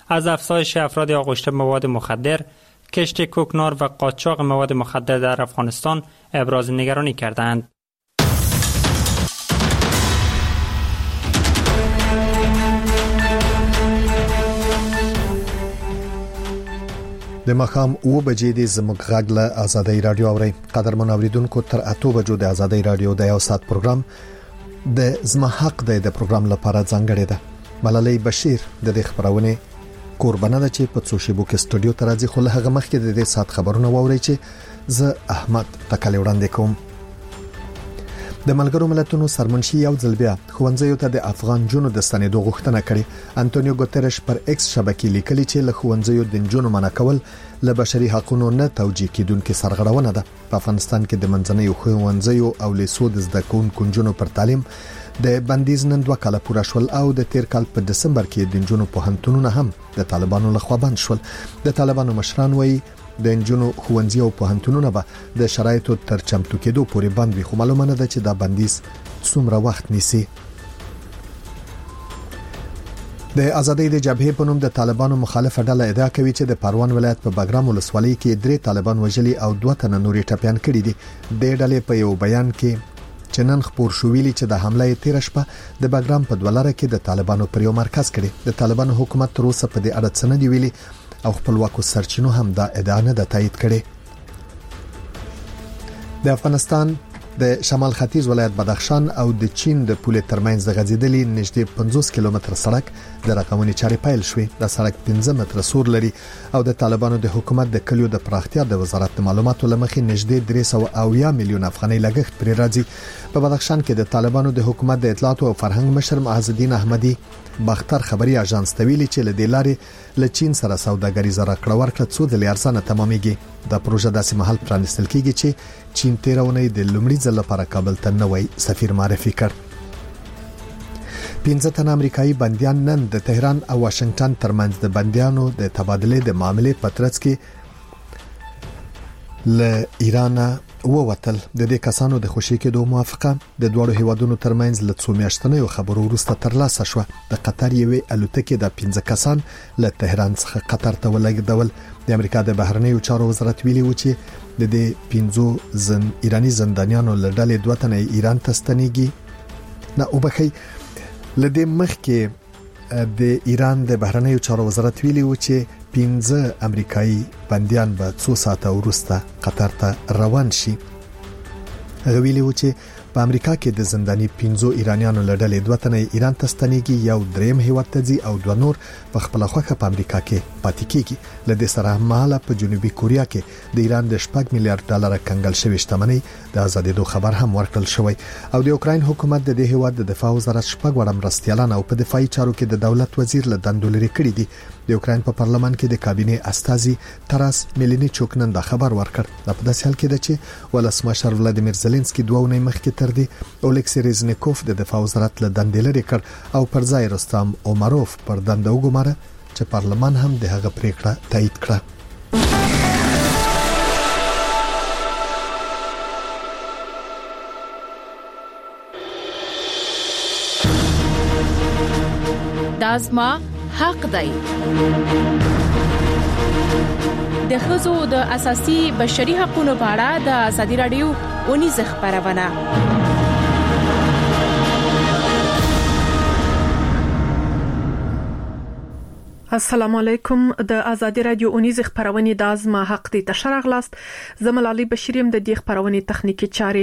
از افزایش افراد آغشته مواد مخدر، کشت کوکنار و قاچاق مواد مخدر در افغانستان ابراز نگرانی کردند. د ماښام 9 بجې د زموږ غږ له آزادۍ رادیو اوري. قدرمن اوریدونکو تر 8 بجو د آزادۍ رادیو د یو ساعت پروګرام د زما حق د پروګرام لپاره ځانګړی ده. ملالۍ بشیر د دې خبرونه قربانه ده چې په څوشيبو کې استودیو ته راځي، خو له هغه مخکې د دې ساعت خبرونه واوري چې زه احمد تکلی وړاندې کوم. د ملګرو ملتونو سرمنشي یو ځل بیا خوندزیو ته د افغان جنونو د ستنېدو غوښتنه کړې. انټونیو ګوتریش پر ایکس شبکې لیکلي چې له خوندزیو د جنونو منع کول له بشري حقوقو نه توجیه کیدونکو سرغړونه ده. په افغانستان کې د منځنۍ خوندزیو او لیسو د زده کوونکو جنونو پر تعلیم د بندیز نن 2 کاله پوره شول او د تیر کال په دسمبر کې د جنونو پوهنتونونه هم د طالبانو لخوا بند شول. د طالبانو مشران وایي د انجونو خوندزي او پوهنتونونه به د شرایطو تر چمتو کېدو پورې بند وي، خو معلومه نه ده چې دا بندیز څومره وخت نیسي. د آزادۍ د جبهې په نوم د طالبانو مخالفه ډله ادعا کوي چې د پروان ولایت په بګرام ولسوالۍ کې 3 طالبان وژلي او 2 تنه نوري ټپيان کړي دي. د ډلې په یو بیان کې چنن خبر شو ویلي چې د حمله تیر شپه د بګرام په دولره کې د طالبانو پر یو مرکز کړي. د طالبانو حکومت تر اوسه په دې اړه څه نه دی ویلي او خپلواکو سرچینو هم دا ادعا نه ده تایید کړې. د افغانستان د شمال ختیځ ولایت بدخشان او د چین د پولې ترمنځ د غځیدلې نږدې 50 کیلومتر سړک د رقمونې چارې پیل شوې. د سړک 15 متره سور لري او د طالبانو د حکومت د کلیو د پراختیا د وزارت د معلوماتو لمخې نږدې 300 میلیون افغانۍ لګښت پرې راځي. په بدخشان کې د طالبانو د حکومت د اطلاعات او فرهنګ مشر معز الدین احمدی باختر خبري اژانس ته ویلي چې له دې لارې له چین سره سوداګریزه راکړه ورکړه څو د ارزانه تمامېږي. دا پروژه داسې محل پرانستل کیږي چې چین 13 اونۍ د لومړي ځل لپاره کابل ته نوی سفیر معرفي کړ. 15 تن امریکایي بنديان نن د تهران او واشنگټن ترمنځ د بنديانو د تبادله د معاملې په ترڅ کې له ایران ووتل. د دې کسانو د خوشي کېدو موافقه د دوه هیوادونو ترمنځ له 2 میاشتنیو خبرو وروسته ترلاسه شو. د قطر یوې الوتکې د 15 کسان له تهران څخه قطر ته ولېږدول. د امریکا د بهرنیو چارو وزارت ویلي و چې د دې 15 ایرانی زندانیانو له ډلې 2 تنه ایران ته ستنېږي. نه وبخي لدې مخکې د ایران د بهرنیو چارو وزارت ویلي و چې 15 امریکایي بنديان به 2 ساعته وروسته قطر ته روان شي. هغه ویلي و چې په امریکا کې د زنداني 15 ایرانیانو لړلې 2 تنه ایران ته ستنېږي، یو دریم هیواد ته ځي او 2 نور په خپل خوخه په امریکا کې پاتې کیږي. لدې سره مهاله په جنوبي کوریا کې د ایران د 8 میلیارډ ډالر کنګل شوی شتمنۍ د آزادېدو خبر هم ورکړل شوی او د اوکراین حکومت د دې هیواد د دفاع وزارت 4 وړ مرستيالان او په دفاعي چارو کې د دولت وزیر له دندو لري کړی دي. د اوکراین په پارلمان کې د کابینې استازي تراس میلینیچوک نن دا خبر ورکړ. په داسې حال کې ده چې ولسمشر ولادیمیر زيلنسکي 2 ونې مخکې تر دې اولیکسی ریزنیکوف د دفاع وزارت له دندې لري کړ او پر ځای رستم اومروف پر دنده وګماره چې پارلمان هم د هغه پریکړه تایید کړه. دازما حق دی. د ښځو د اساسي بشري حقوقو په اړه د ازادي رادیو ونیزه خبرونه. السلام علیکم. د ازادي رادیو اونیز خبرونه د ازما حق دي تشرغ لاست زملالي بشیریم د دې خبرونه تخنیکی چاري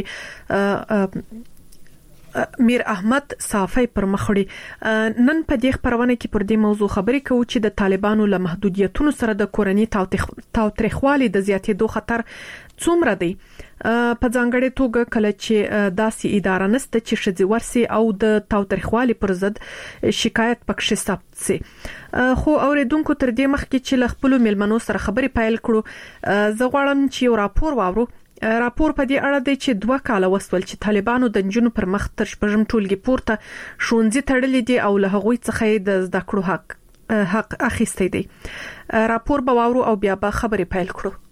میر احمد صافی پر مخړي. نن په دې خبرونه کې پر دې موضوع خبرې کوو چې د طالبانو له محدودیتونو سره د کورنۍ تاوتریخوالي د زیاتېدو خطر څومره دی. په ځانګړې توګه کله چې داسې اداره نسته چې شذ ورسي او د تاوتریخوالي پر ضد شکایت پکښ ثبت سي. خو اوریدونکو تر دې مخکې چې ل خپل میلمنو سره خبرې پیل کړو، زه غواړم چې یو راپور واورو. راپور په دې اړه دی چې 2 کاله وسول چې طالبانو د جنونو پر مخ تر شپږم ټولګي پورته شونځي تړلې دي او له هغوی څخه د زده کړو حق اخیستی دی. راپور به واورو او بیا به خبرې پیل کړو.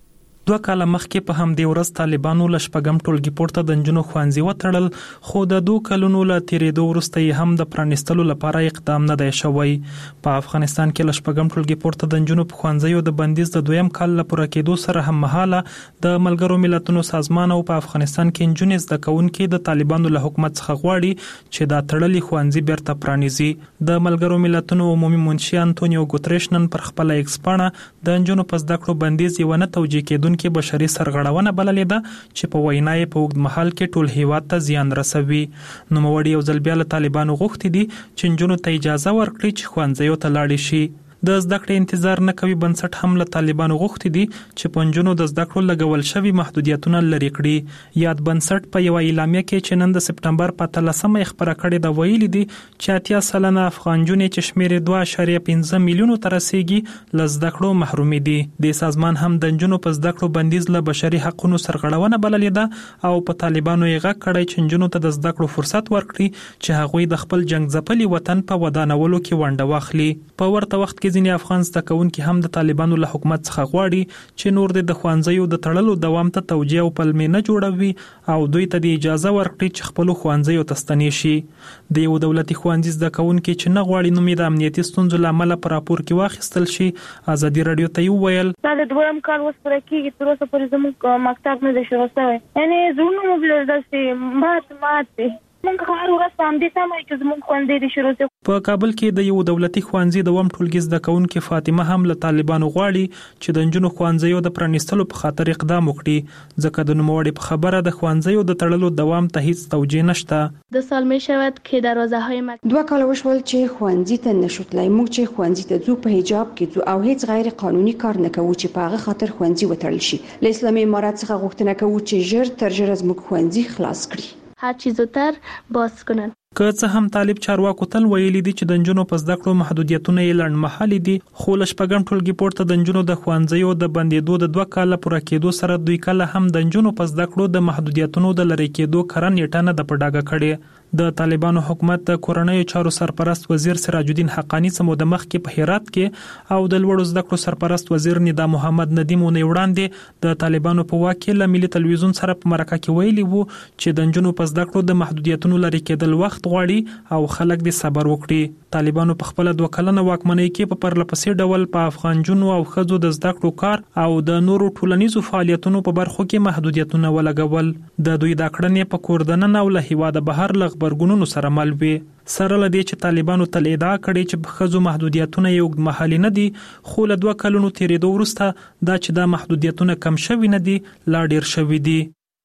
2 کاله مخکې په همدې ورځ طالبانو له شپږم ټولګي پورته د نجونو ښوونځي وتړل، خو د 2 کلونو له تیریدو وروسته یې هم د پرانیستلو لپاره اقدام نه دی شوی. په افغانستان کې له شپږم ټولګي پورته د نجونو په ښوونځیو د بندیز د 2م کال له پوره کېدو سره هم مهاله د ملګرو ملتونو سازمان او په افغانستان کې نجونې زده کوونکي د طالبانو له حکومت څخه غواړي چې دا تړلي ښوونځي بیرته پرانیزي. د ملګرو ملتونو عمومي منشي انټونیو ګوتریش نن پر خپل ایکس پاڼه د نجونو په زده کړو بندیز یو نه توجیه کېدونکې بشري سرغړونه بللې ده چې په وینا یې په اوږد مهال کې ټول هیواد ته زیان رسوي. نوموړي یو ځل بیا له طالبانو غوښتي دي چې نجونو ته اجازه ورکړي چې ښوونځیو ته لاړې شي. د زده کړې انتظار نه کوي بنسټ هم له طالبانو غوښتي دي چې په نجونو د زده کړو لګول شوي محدودیتونه لرې کړي. یاد بنسټ په یو اعلامیه کې چې نن د سپټمبر په 13مه خبره کړې ده ویلي دي چې 80% افغان نجونې چې شمیر 2.15 میلیونو ته رسیږي له زده کړو محرومي دي. د سازمان هم د نجونو په زده کړو بندیز له بشري حقوقو سرغړونه بللې ده او په طالبانو یې غږ کړی چې نجونو ته د زده کړو فرصت ورکړي چې هغوی د خپل جنگ ځپلي وطن په ودانولو کې ونډه واخلي. په ورته وخت کې ځینې افغان زده کوونکي هم د طالبانو له حکومت څخه غواړي چې نور د ښوونځیو د تړلو دوام ته توجیه او پلمې نه جوړوي او دوی ته د اجازه ورکړي چې خپل ښوونځیو ته ستنې شي. د یو دولتي ښوونځي زده کوونکي چې نه غواړي نوم یې د امنیتي ستونزو له امله په راپور کې واخیستل شي، ازادي رادیو ته وویل دا د 2م کال وس پوره کېږي، تر اوسه پورې زموږ مکتب نه دی شروع شوی. یعنی زړونه مو بل داسې مات دي. موږ هر ورځ په همدې تمه چې زموږ ښوونځی دې شروع شي. په کابل کې د یو دولتي ښوونځي د 2م ټولګي زده کوونکي فاطمه هم له طالبانو غواړي چې د نجونو ښوونځیو د پرانیستلو په خاطر اقدام وکړي، ځکه د نوموړي په خبره د ښوونځیو د تړلو دوام ته هیڅ توجیه نشته. 2 سال می شود که دروازه‌های مکتب 2 کال وشول چې ښوونځي ته نشو تلای. موږ چې ښوونځي ته ځو په حجاب کې ځو او هیڅ غیر قانوني کار نه کوو چې په هغه خاطر ښوونځي وتړل شي. له اسلامي امارات څخه غوښتنه کوو چې ژر تر ژره زموږ ښوونځي خلاص کړي، هر چیز زودتر باز کنن. که څه هم طالب چارواکو تل ویلي دي چې د نجونو په زده کړو محدودیتونه یې لنډمهالي دي، خو له شپږم ټولګي پورته د نجونو د ښوونځیو د بندېدو د 2 کاله پوره کېدو سره دوی کله هم د نجونو په زده کړو د محدودیتونو د لرې کېدو کره نیټه نه ده په ډاګه کړې. د طالبانو حکومت د کورنیو چارو سرپرست وزیر سراج الدین حقانی سمو د مخ کې په هرات کې او د لوړو زده کړو سرپرست وزیر ندا محمد ندیم ونې وړاندې د طالبانو په واک کې له ملي تلویزیون سره په مرکه کې ویلي وو چې د نجونو په زده کړو د محدودیتونو لرې کېدل وخت غواړي او خلک دې صبر وکړي. طالبانو په خپل 2 کلنه واکمنۍ کې په پرلپسې ډول په افغان جنو او ښځو د زده کړو کار او د نورو ټولنیزو فعالیتونو په برخو کې محدودیتونه ولګول. د دوی د کړنې په کوردنن او له هیواده بهر لغبرګونونو سره مل وي. سره لدی چې طالبانو تل ادعا کړې چې په ښځو محدودیتونه یو محلي نه دي، خو له 2 کلونو تیریدو وروسته دا چې دا محدودیتونه کم شوي نه دي، لا ډیر شوي دي.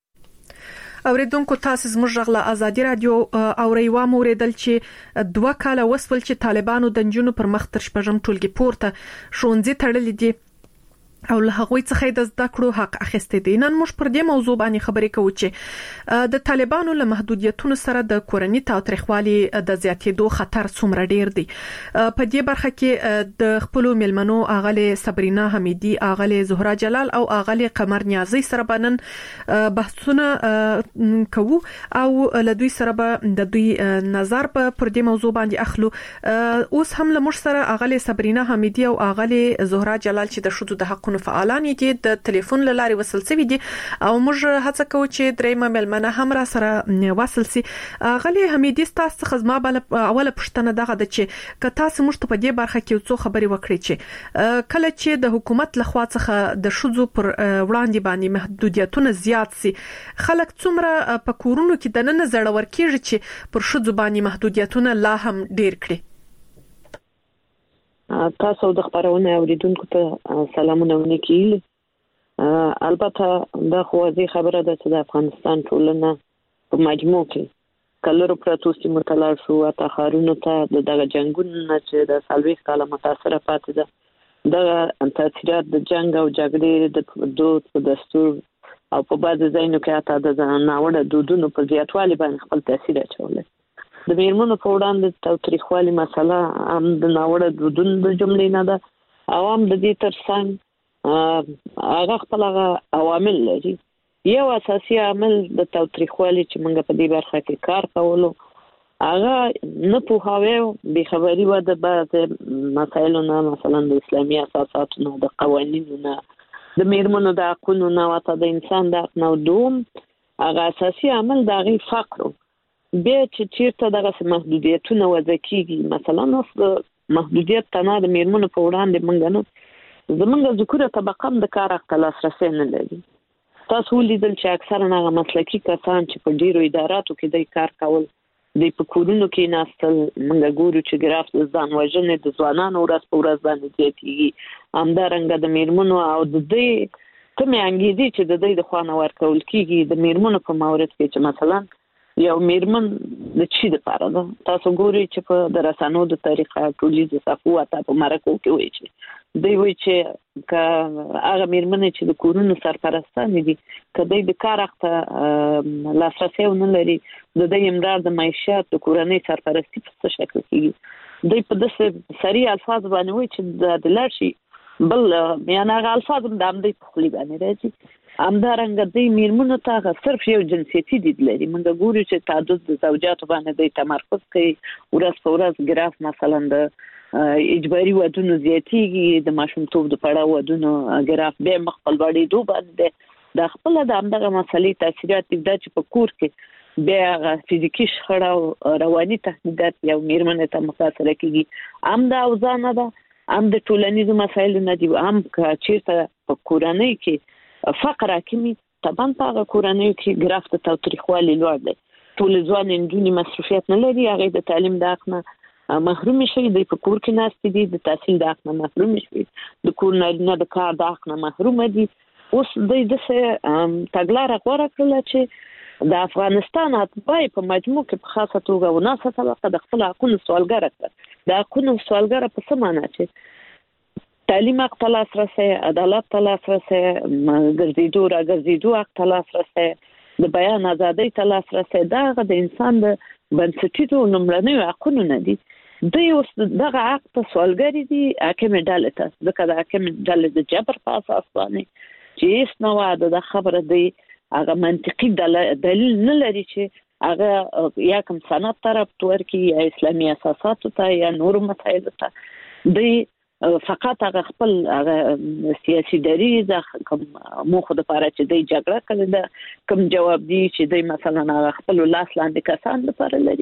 اوریدونکو تاسو زموږ غلا ازادي رادیو او ریوا موریدل چې 2 کاله وسول چې طالبانو د نجونو پر مخ تر شپږم ټولګي پورته ښوونځي تړلې دي او له هغوی څخه د زده کړو حق اخیستي دي. نن موږ پر دې موضوع باندې خبرې کوو چې د طالبانو له محدودیتونو سره د کورنۍ تاوتریخوالي د زیاتېدو خطر څومره ډیر دی. په دې برخه کې د خپل ملمنو اغلی صبرینا حمیدی، اغلی زهرا جلال او اغلی قمر نیازی سره بنن بحثونه کوو او له دوی سره به د دوی نظر په پر دې موضوع باندې اخلو. اوس هم له موږ سره اغلی صبرینا حمیدی او اغلی زهرا جلال چې د شذو د حق فعالان دي د ټلیفون لاري وصل سوي دي او موږ هڅه کوو چې درېمه ملمنه هم را سره وصل سي. غلي حمیدی تاسو خدمه بل اوله پښتنه دغه د چې که تاسو موږ ته په دې برخه کې څو خبري وکړي چې کله چې د حکومت لخوا څخه د شذو پر وړاندې باندې محدودیتونه زیات سي، خلک څومره په کورونو کې د نن زړور کېږي چې پر شذو باندې محدودیتونه لا هم ډیر کړي. تاسو د خبرونه اوریدونکو ته سلامونه ونکیل. البته دا خو ځي خبره ده چې د افغانستان ټولنه په مجموع کې کلر پروتو سیمه تلل شو اته خارونو ته دغه جنگونه چې د سالويخ کاله متاثره پاتې ده، د تاثیرات د جنگ او جګړې د دود دستور او په بعض ځایونو کې اته د ناوړه دودونو په زیاتوالي باندې خپل تاثیر اچولی. د میرمنو په وړاندې تاوتریخوالي مسله هم د ناوړه دودونو د جملې نه ده او هم د دې ترڅنګ هغه خپل عوامل لري. یو اساسي عامل د تاوتریخوالي چې موږ په دې برخه کې کار کولو هغه نه پوهاوی بې خبري و د بعض مسایلو نه، مثلا د اسلامي اساساتو نه، د قوانینو نه، د میرمنو د حقونو نه او د انسان د حق نه دوم هغه اساسي عمل د غي فقر بیا چې چیرته دغه محدودیتونه وضع کیږي مثلا اوس محدودیت تنه د میرمنو په وړاندې منګ نه زمونږ ذکر طبقه د کار حق لاسرسي نه لري تاسو ولیدل چې اکثره هغه مسلکي کسان چې په ډیرو اداراتو کې د کار کول د په کورونو کې ناستل موږ ګورو چې ګراف د ځان وژنې د ځوانانو ورځ په ورځ باندې زیاتېږي همدارنګه د میرمنو او د دې کومې انګېزې چې د دې د خوانه ورکول کېږي د میرمنو په مورد کې چې مثلا یو میرمن د چی د پاره ده تاسو ګورئ چې په درسانو د طریقه ټولې د صفو اته په مرکو کې وایي چې دوی وایي چې هغه میرمن چې د کورونو سرپرستانې دي کله د کار وخت لاسرسي ونه لري د دې امرار د معیشت د کورنۍ سرپرستی په شکل کې دوی په داسې سری الفاظ باندې وایي چې د لارشي بل یعنی هغه الفاظ هم د امدې په خلی باندې راځي همدارنګه د میرمنو ته صرف یو جنسيتي دید لري موږ ګورو چې تعدد د زوجاتو باندې د تمرکز کوي ورځ په ورځ ګراف مثلا د اجباري ودونو زیاتېږي د ماشومتوب د پړاو ودونو ګراف به مخبل باندې دوه باندې د خپل د همدغه مسلې تاثیرات د چې په کور کې بیا فزیکی شخړه او رواني تهدیدات یو میرمنه ته متاثر کیږي هم د اوزانه ده هم د ټولنیزو مسایلو نه دي هم چې په کورنۍ کې فقر حاکمي طبعا په کورنۍ کې ګراف د تاوتریخوالي لوړ دی ټول ځوان نجونې مصروفیت نه لري هغه د تعلیم د حق نه محروم شي د په کور کې ناست دي د تحصیل د حق نه محروم شي د کور نه د کار د حق نه محروم دي اوس د تګلارې غوړه کړل چې د افغانستان اتباع په مجموع کې په خاصه توګه وناسه طبقه د خپل حقوقو سوالګر کړ د حقوقو سوالګر په څه معنی چې تعلیم حق لاسرسي عدالت لاسرسي ګرځېدو حق لاسرسي د بیان ازادۍ لاسرسي دا د انسان د بنسټیزو لومړنیو حقوقو نه دي دوی اوس دغه حق ته سوالګر دي حاکم ډله ته ځکه د حاکم ډله د جبر په اساس باندې چې هیڅ نوع د خبره دی هغه منطقي دلیل نه لري چې هغه یا کوم سند طرف تورکی یا اسلامي اساسات ته یا نور مسایل ته دوی فقط هغه خپل سیاسي دریزه کوم موخه د پاره چې د جګړه کړي دا کوم جواب دی چې د مثلا هغه خپل لاس لاندې کسان لپاره لري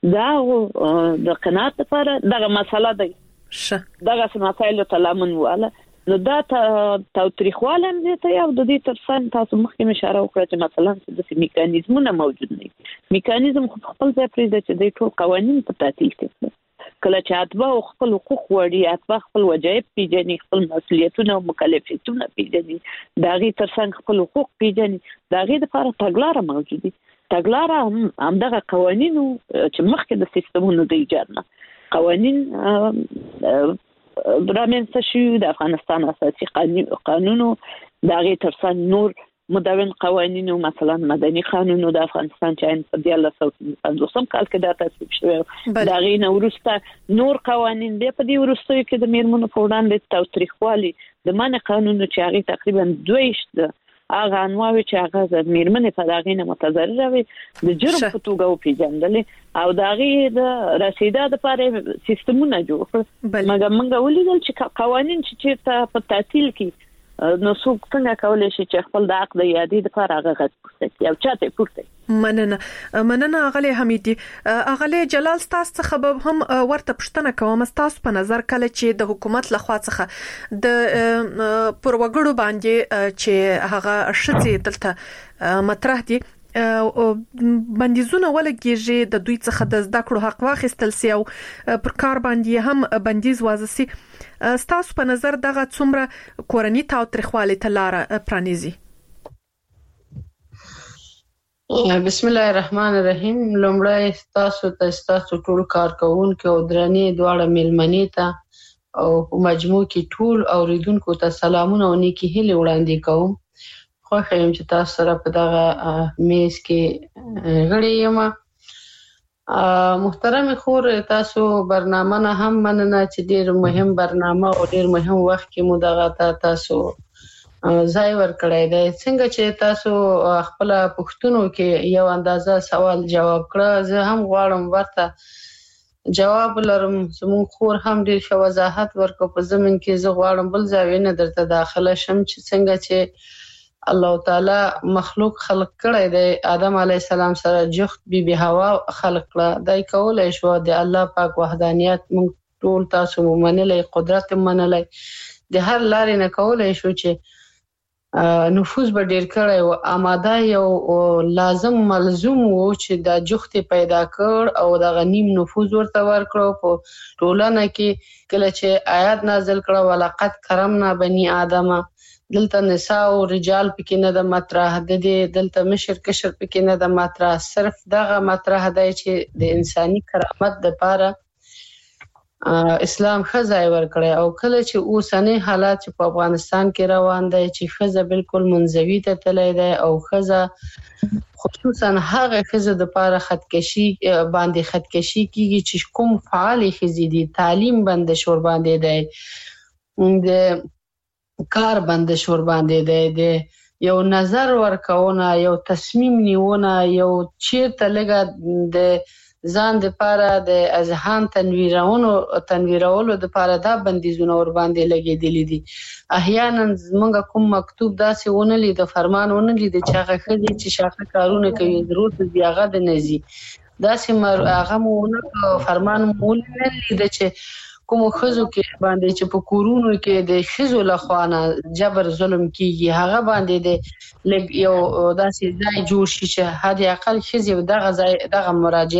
دا د قناعت لپاره دغه مسله دی دغه مسایل ته لمن واله نو دا تاوتریخواله هم ته یو د دې ترڅنګ تاسو مخکې اشاره وکړه چې مثلا د میکانیزمونه موجود نه میکانیزم خپل ځای پرې چې د ټول قوانين په تعطیل کې کله چې اتباع خپل حقوق وړي اتباع خپل وجایب پیژني خپل مسؤلیتونه او مکلفیتونه پیژني داغي ترڅنګ خپل حقوق پیژني داغي لپاره تګلارې موجوده تګلارې هم دغه قوانینو چې مخکې د سیستمونو د ایجاد نه قوانین برامنځته شوي د افغانستان اساسي قانونو داغي ترڅنګ نور مدون قوانینو مثلا مدني قانونو د افغانستان چې په 1950 کال کې دا تصویب شوی دا غینه ورسته نور قوانین به په دې ورسته کې د میرمنو په وړاندې تاوتریخوالي د منع قانونو چې هغه تقریبا 2 هغه انواوي چې هغه د میرمنې په داغینه متضرره وي د جرم په توګه پیژندل او داغي د رسیدات لپاره سیستمونه جوړ کړل مګر موږ ولیدل چې قوانین چې په تعطیل کې نو څوک څنګه کولای شي چې خپل د عقد یادې د کار هغه غوښتي او چاته پورته مننه اغلی حمیدی اغلی جلال تاسو څخه هم ورته پښتنه کوم تاسو په نظر کله چې د حکومت لخوا څخه د پروګړو باندې چې هغه شتي دلته مطرح دي بندیزونه ولګیږي د دوی څخه د زده کړو حق واخیستل سي او پر کار باندې هم بندیز وازسي ستاسو په نظر دغه څومره کورنۍ تاوتریخوالي ته لار پرانیزي بسم الله الرحمن الرحیم لومړی تاسو ټول کارکونکو او درنې دواړه ملمنې ته او مجموع کې ټول اوریدونکو ته سلامونه او نیکی هیله وړاندې کوم خوښ یم چې تاسو سره په دغه میز کې غړي یم محترم خور تاسو برنامه نه هم مننه چې ډیر مهم برنامه او ډیر مهم وخت کې مو دغه تاسو ځای ورکړی دی څنګه چې تاسو خپل پښتنو کې یو اندازه سوال جواب کړ زه هم غواړم ورته جواب لرم. زمون خور هم ډیر ښه وضاحت ورکړ په زمين کې. زه غواړم بل ځای نه درته داخله شم چې څنګه چې الله تعالی مخلوق خلق کړی دی. آدم علی السلام سره جفت بی حوا خلق کړه. دای کولای شو د الله پاک وحدانیت مونږ ټول تاسو منلای، قدرت منلای، د هر لارې نه کولای شو چې نفوذ به ډیر کړی او آماده یو لازم ملزوم وو چې د جخت پیدا کړ او د غنیم نفوذ ورته ورکړو په ټولنه کې. کله چې آیات نازل کړه ولقد کرمنا بني آدم، دلته نساء او رجال پکې نه د مطرح د دلته مشر کشر پکې نه د مطرح، صرف دغه مطرح دی چې د انساني کرامت د پاره اسلام خزای ورکړي. او کله چې اوسنی حالات چې په افغانستان کې روان دي چې خزه بالکل منزوي ته تللی دی او خزه خصوصا هغه خزه د پاره خودکشي باندې خودکشي کیږي چې کوم فعال خزي دي، تعلیم بند شور باندې دی، د کار بند شور باندې دی، د یو نظر ورکونه، یو تصمیم نیونه، یو چیرته لګه د ځان د پاره د اذهان تنویرولو د پاره دا بندیزونه ور باندې لګېدلې دي. احیانا موږ کوم مکتوب داسې ونه لید، فرمان ونه لید چې هغه خدي چې شاخه کارونه کوي ضرورت دی هغه د نزي داسې هغه مونه فرمان مول نه لید چې کوم خزو کې باندې چې په کورونو کې د خزو لخوانه جبر ظلم کیږي هغه باندې د لګ یو داسې ځای جوړ شي چې هدي اقل خزي دغه ځای دغه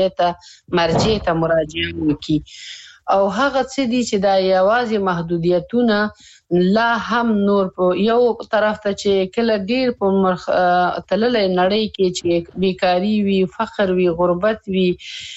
مرجع ته مراجعه وکړي. او هغه څه دي چې دا یوازې محدودیتونه لا هم نور په یو طرف ته چې کله ډیر په تللې نړۍ کې چې بیکاری وي، فقر وي، غربت وي،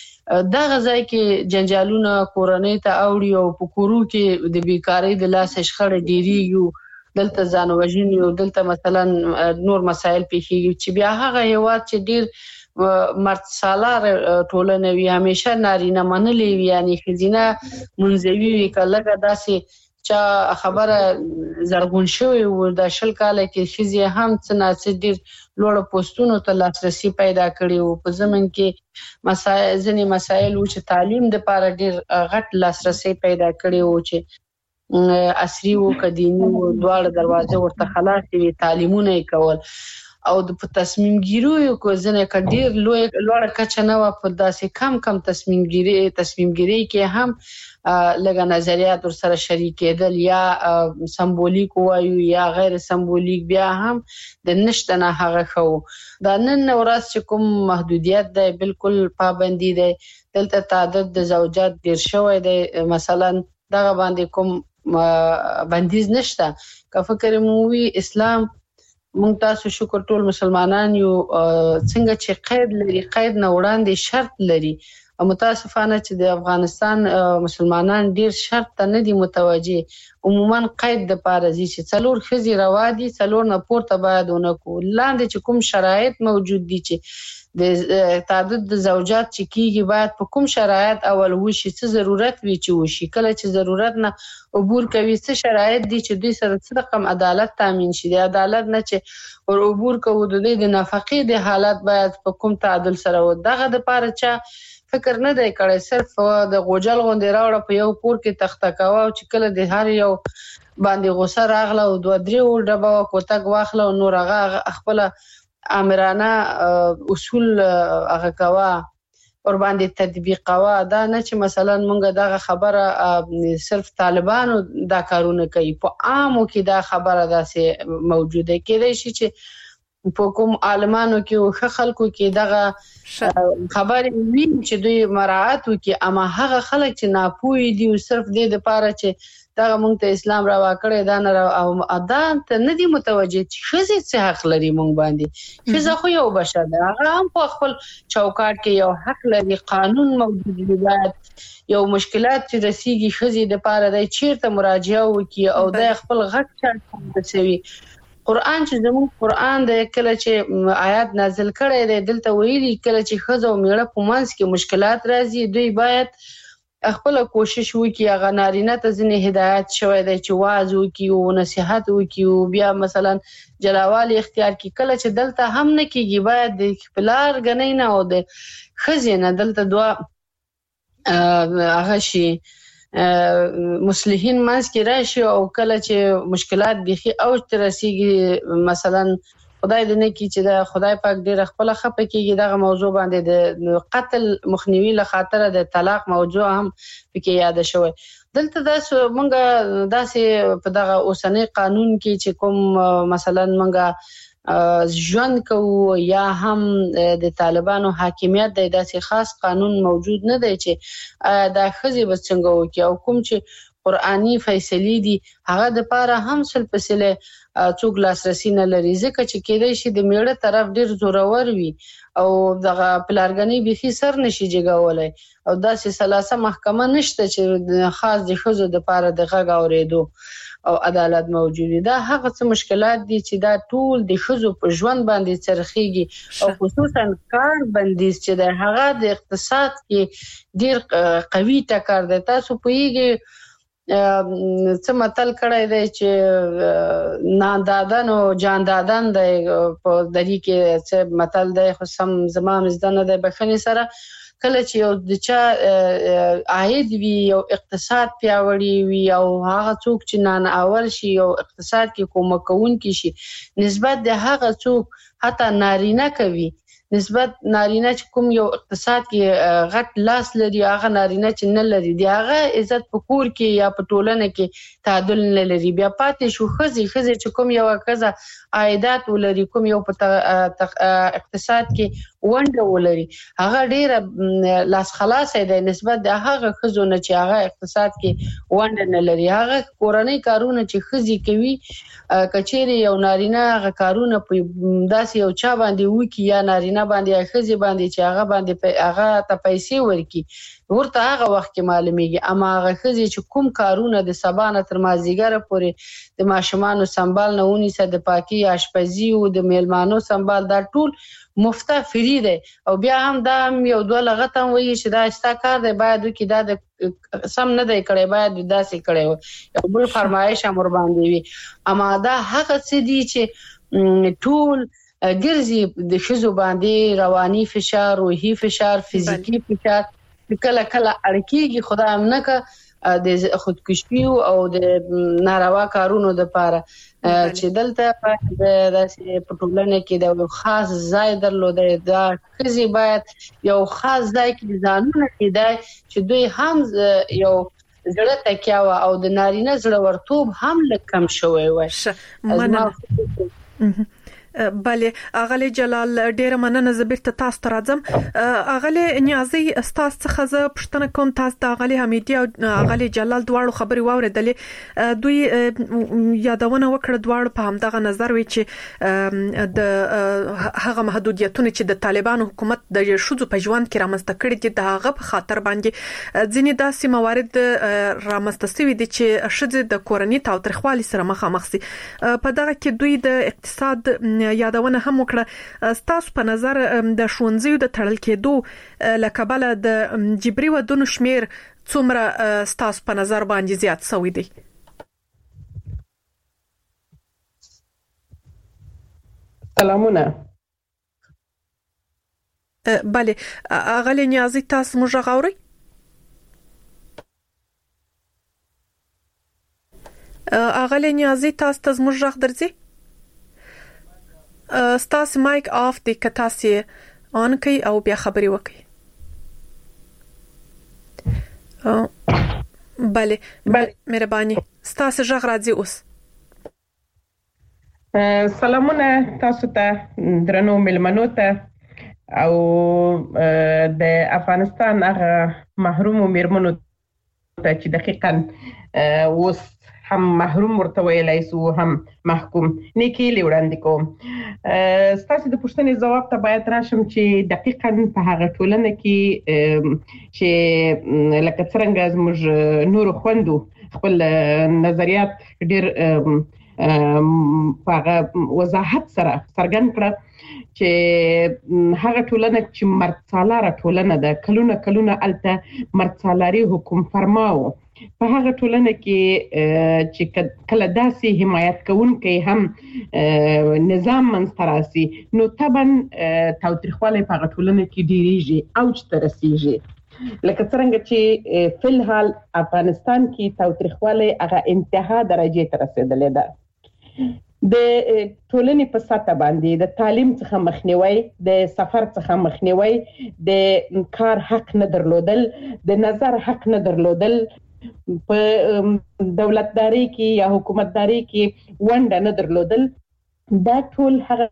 دغه ځای کې جنجالونه کورنۍ ته اوړي او په کورو کې د بیکاری د لاس شخړې ډیریږي، دلته ځان وژنې او دلته مثلا نور مسایل پیښیږي چې بیا هغه هیواد چې ډیر مرد سالار ټولنه وي، همیشه نارینه منلې وي، یعنی ښځینه منزوي وي، کله داسې چا خبره زرغون شوی و د 20 کال کې ښځې هم څه ناڅه ډیر لوړ پوسټونو ته لاسرسي پیدا کړي او په زمن کې ځینې مسایل و چې تعلیم د پاره ډیر غټ لاسرسي پیدا کړي او چې عصري او قدیمی او دواړه دروازې ورته خلاص وي، تعلیمونه کول او د تصمیم ګیرو کو ځنه کډیر لوړ کچه نه و په داسې کم تصمیم ګیری کې هم لږه نظریات ور سره شریکېدل یا سمبولیک وایو یا غیر سمبولیک، بیا هم د نشته نه هغه خو دا نن ورځ چې کوم محدودیت دی بالکل پابندي دی، دلته تعدد د زوجات ډیر شوی دی، مثلا دغه باندې کوم بندیز نشته. که فکر مو وی اسلام مونږ تاسو شکر ټول مسلمانان یو څنګه چې قید لري، قید نه وړاندې شرط لري. متاسفانه چې د افغانستان مسلمانان ډیر شرط ته نه دي متوجه، عموما قید د پاره دي چې څلور خزي روا دي، څلور نه پورته باید ونکو، لاندې چې کوم شرایط موجود دي چې د تعدد د زوجات چې کیږي باید په کوم شرایط اول وشي، څه ضرورت وي چې وشي، کله چې ضرورت نه عبور کوي څه شرایط دي چې دوی سره څه رقم عدالت تامین شي، د عدالت نه چې ور عبور کوو د دې د نفقې د حالت باید په کوم تعادل سره و. دغه د پاره چې فکر نه دی کړی، صرف د غوجل غوندې راوړه په یو کور کې تخته کاوه او چې کله د هر یو باندې غوسه راغله او 2-3 ډبه کوتک واخله او نور هغه خپل امرانه اصول هغه کاوه ور باندې تطبیقوه. دا نه چې مثلا مونږ دغه خبره صرف طالبانو دا کارونه کوي، په عامو کې دا خبره داسې موجوده کېدای شي چې په کوم عالمانو کې او خلکو کې دغه خبرې وي چې دوی مراعات وکړي، اما هغه خلک چې ناپوهي دي او صرف دې د پاره چې دغه مونږ ته اسلام روا کړی دا نه او اذان ته نه دي متوجه چې ښځې څه حق لري مونږ باندې. ښځه خو یو بشر ده، هغه هم په خپل چوکاټ کې یو حق لري، قانون موجود دی، باید یو مشکلات چې رسیږي ښځې د پاره دی چیرته مراجعه وکړي او د خپل غږ چا رسوي. قرآن چې زموږ قرآن د کله چې آیات نازل کړي دی دلته ویلي کله چې ښځه او میړه په منځ کې مشکلات راځي دوی باید خپل کوشش وکړي، هغه نارینه ته ځینې هدایت شوی دی چې واعظ وکړي او نصیحت وکړي او بیا مثلا جلاوالي اختیار کړي. کله چې دلته هم نه کېږي باید د خپلار غنۍ نه او د ښځې نه دلته دوه هغه شي مصلحین ماس کې راشي او کله چې مشکلات بيخي اوج ته رسیږي مثلا خدای دې نه کی چې دا خدای پاک ډېر خپل خپه کیږي دغه موضوع باندې د قتل مخنیوي له خاطر د طلاق موضوع هم پکې یاد شوی دلته مونږ داسې په دغه اوسنۍ قانون کې چې کوم مثلا مونږ ژوند کوو یا هم د طالبانو حاکمیت د داسې خاص قانون موجود نه دی چې دا خزي بس څنګه وکي او کوم چې قرآنی فیصلې دي هغه د پاره هم سل پسله څوک لاسرسي نه لري ځکه چې کېدای شي د میړه طرف ډیر زورور وي او دغه پلارګنی بيخي سر نشي جګولای او داسې سلاسه محکمه نشته چې خاص د خزو د پاره د غږ اوریدو او عدالت موجود دي دا هغه څه مشکلات دي چې دا ټول د خزو په ژوند باندې چرخيږي او خصوصا کار بندیز چې د هغه د اقتصاد کې ډیر قوي ټکر دی تاسو پوهیږئ څه متل کړی دی چې نادادن او جاندادن دی په دری کې څه متل دی خو سم زمام زدن دی بخنی سره کله چې یو د چا عاید وي او اقتصاد پیاوړی وي او هغه څوک چې نن اول شي او اقتصاد کې کومک کوونکی شي نسبت د هغه څوک حتی نارینه کوي نسبت نارینه چې کوم یو اقتصاد کې غټ لاس لري هغه نارینه چې نه لري دی هغه عزت په کور کې یا په ټولنه کې تعادل نه لري بیا پاتې شو خزي چې کوم یو کزه عائدات ولري کوم یو په اقتصاد کې ونډه ولري هغه ډیره لاس خلاص دی نسبت د هغه خزو نه چې هغه اقتصاد کې ونډه نه لري هغه کورنۍ کارونه چې خزي کوي کچېری یو نارینه هغه کارونه په داسې یو چا باندې وکي یا نارینه باندې خزي باندې چې هغه باندې هغه ته پیسې ورکي ورته هغه وخت کې معلومیږي اما هغه خزي چې کوم کارونه د سبانه تر مازیګر پورې د ماشومانو سنبال نه ونی سره د پاکي آشپزي او د میلمانو سنبال دا ټول مفته فری دی او بیا هم دا یو دوه لغت هم وایي چې دا استا کار دی باید کې دا د سم نه دی کړی باید داسې کړی و یو بل فرمایش امر باندې وي اما دا هغه څه دي چې ټول ګرځي د شذو باندې رواني فشار روحي فشار فزیکی فشار کله اړکیږي خدای امنه د خودکشي او د ناروا کارونو د پاره چې دلته د داسې پټولنه کې د خاص ځای درلوده دا خزي باید یو خاص ځای کې ځانونه کېدای چې دوی هم یو زړه تکیاوه او د نارینه زړه ورتوب هم لکم شوی وای بله اغلی جلال ډیر مننه زبرت تاسو ته راځم اغلی نیازي استاد څخه زه پښتنه کوم تاسو د اغلی حمیدی او اغلی جلال دواړو خبري واوریدلې دوی یادونه وکړه دواړو په همدغه نظر وی چې د هغه محدودیتونه چې د طالبانو حکومت د شذو په ژوند کې رامنځته کړي دي د هغه په خاطر باندې ځینې داسې موارد رامنځته شوي دي چې شذ د کورنۍ تاوتریخوالي سره مخامخ سي په دغه کې دوی د اقتصاد یادونه هم وکړه ستاسو په نظر د ښوونځیو د تړل کېدو لکبله د جبري ودونو شمیر څومره ستاسو په نظر باندې زیات شوی دی سلامونه بله اغلی نیازي تاسو موږ غوړی اغلی نیازي تاسو موږ غږ درځي ستاسو مایک آف دی که تاسو آن کوي او بیا خبري وکړي بله مهرباني ستاسو ژغ راځي اوس سلامونه تاسو ته درنو ملمنو ته او د افغانستان هغه محروم میرمنو ته چې دقیقاً اوس هم محروم ورته ویلای سو هم محکوم نیکی وړاندې کوم ستاسو د پوښتنې جواب ته باید راشم چې دقیقاً په هغه ټولنه کې چې لکه څنګه زموږ نور خوندو خپل نظریات ډېر په وضاحت سره څرګند کړ چې هغه ټولنه چې مرڅالاره ټولنه ده کلونه الته مرڅالاري حکم فرماو په هغه ټولنه کې چې کله داسې حمایت کوونکي هم نظام منستراسي نو طبعا تاوتریخوالی په هغه ټولنه کې ډیریږي اوج ته رسیږي لکه څنګه چې فلحال افغانستان کې تاوتریخوالی هغه انتها درجه ته رسیدلې ده. د ټولنې په سطح باندې د تعلیم څخه مخنیوي، د سفر څخه مخنیوي، د کار حق نه درلودل، د نظر حق نه درلودل، په دولتداري کې یا حکومتداري کې ونډه نه درلودل، دا ټول هغه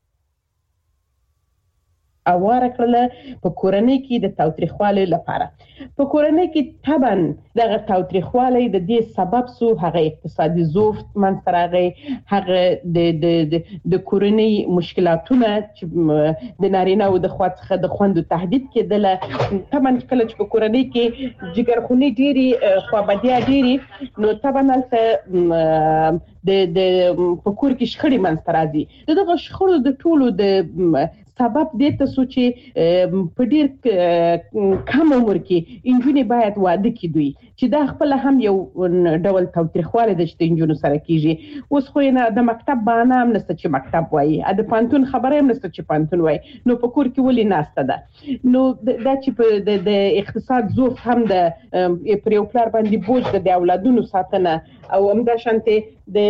اواره کړل په کورنۍ کې د تاوتریخوالي لپاره. په کورنۍ کې طبعا دغه تاوتریخوالي د دې سبب سو هغه اقتصادي زوفت منځ راغی، هغه د کورنۍ مشکلاتونه چې د نارینه او د خوا څخه د خوندو تهدید کېدل. طبعا کله چې په کورنۍ کې جګرخونی ډيري خوابدیا ډيري نو طبعا البته د پکور کې شخړې منځ راځي. دغه شخړو د ټولو د سبب دې ته سوچي په ډیر کم عمر کې انجونې باید واده کړي چې دا خپل هم یو ډول تاوتریخوالی د انجونو سره کیږي. اوس خو نه د مکتب بهانه هم نشته چې مکتب وایي، د پانتون خبره هم نشته چې پانتون وایي، نو په کور کې ولې ناسته ده. نو دا چې په د اقتصاد زوف هم د پر یو پلار باندې بوج د اولادونو ساتنه او همدا شانته د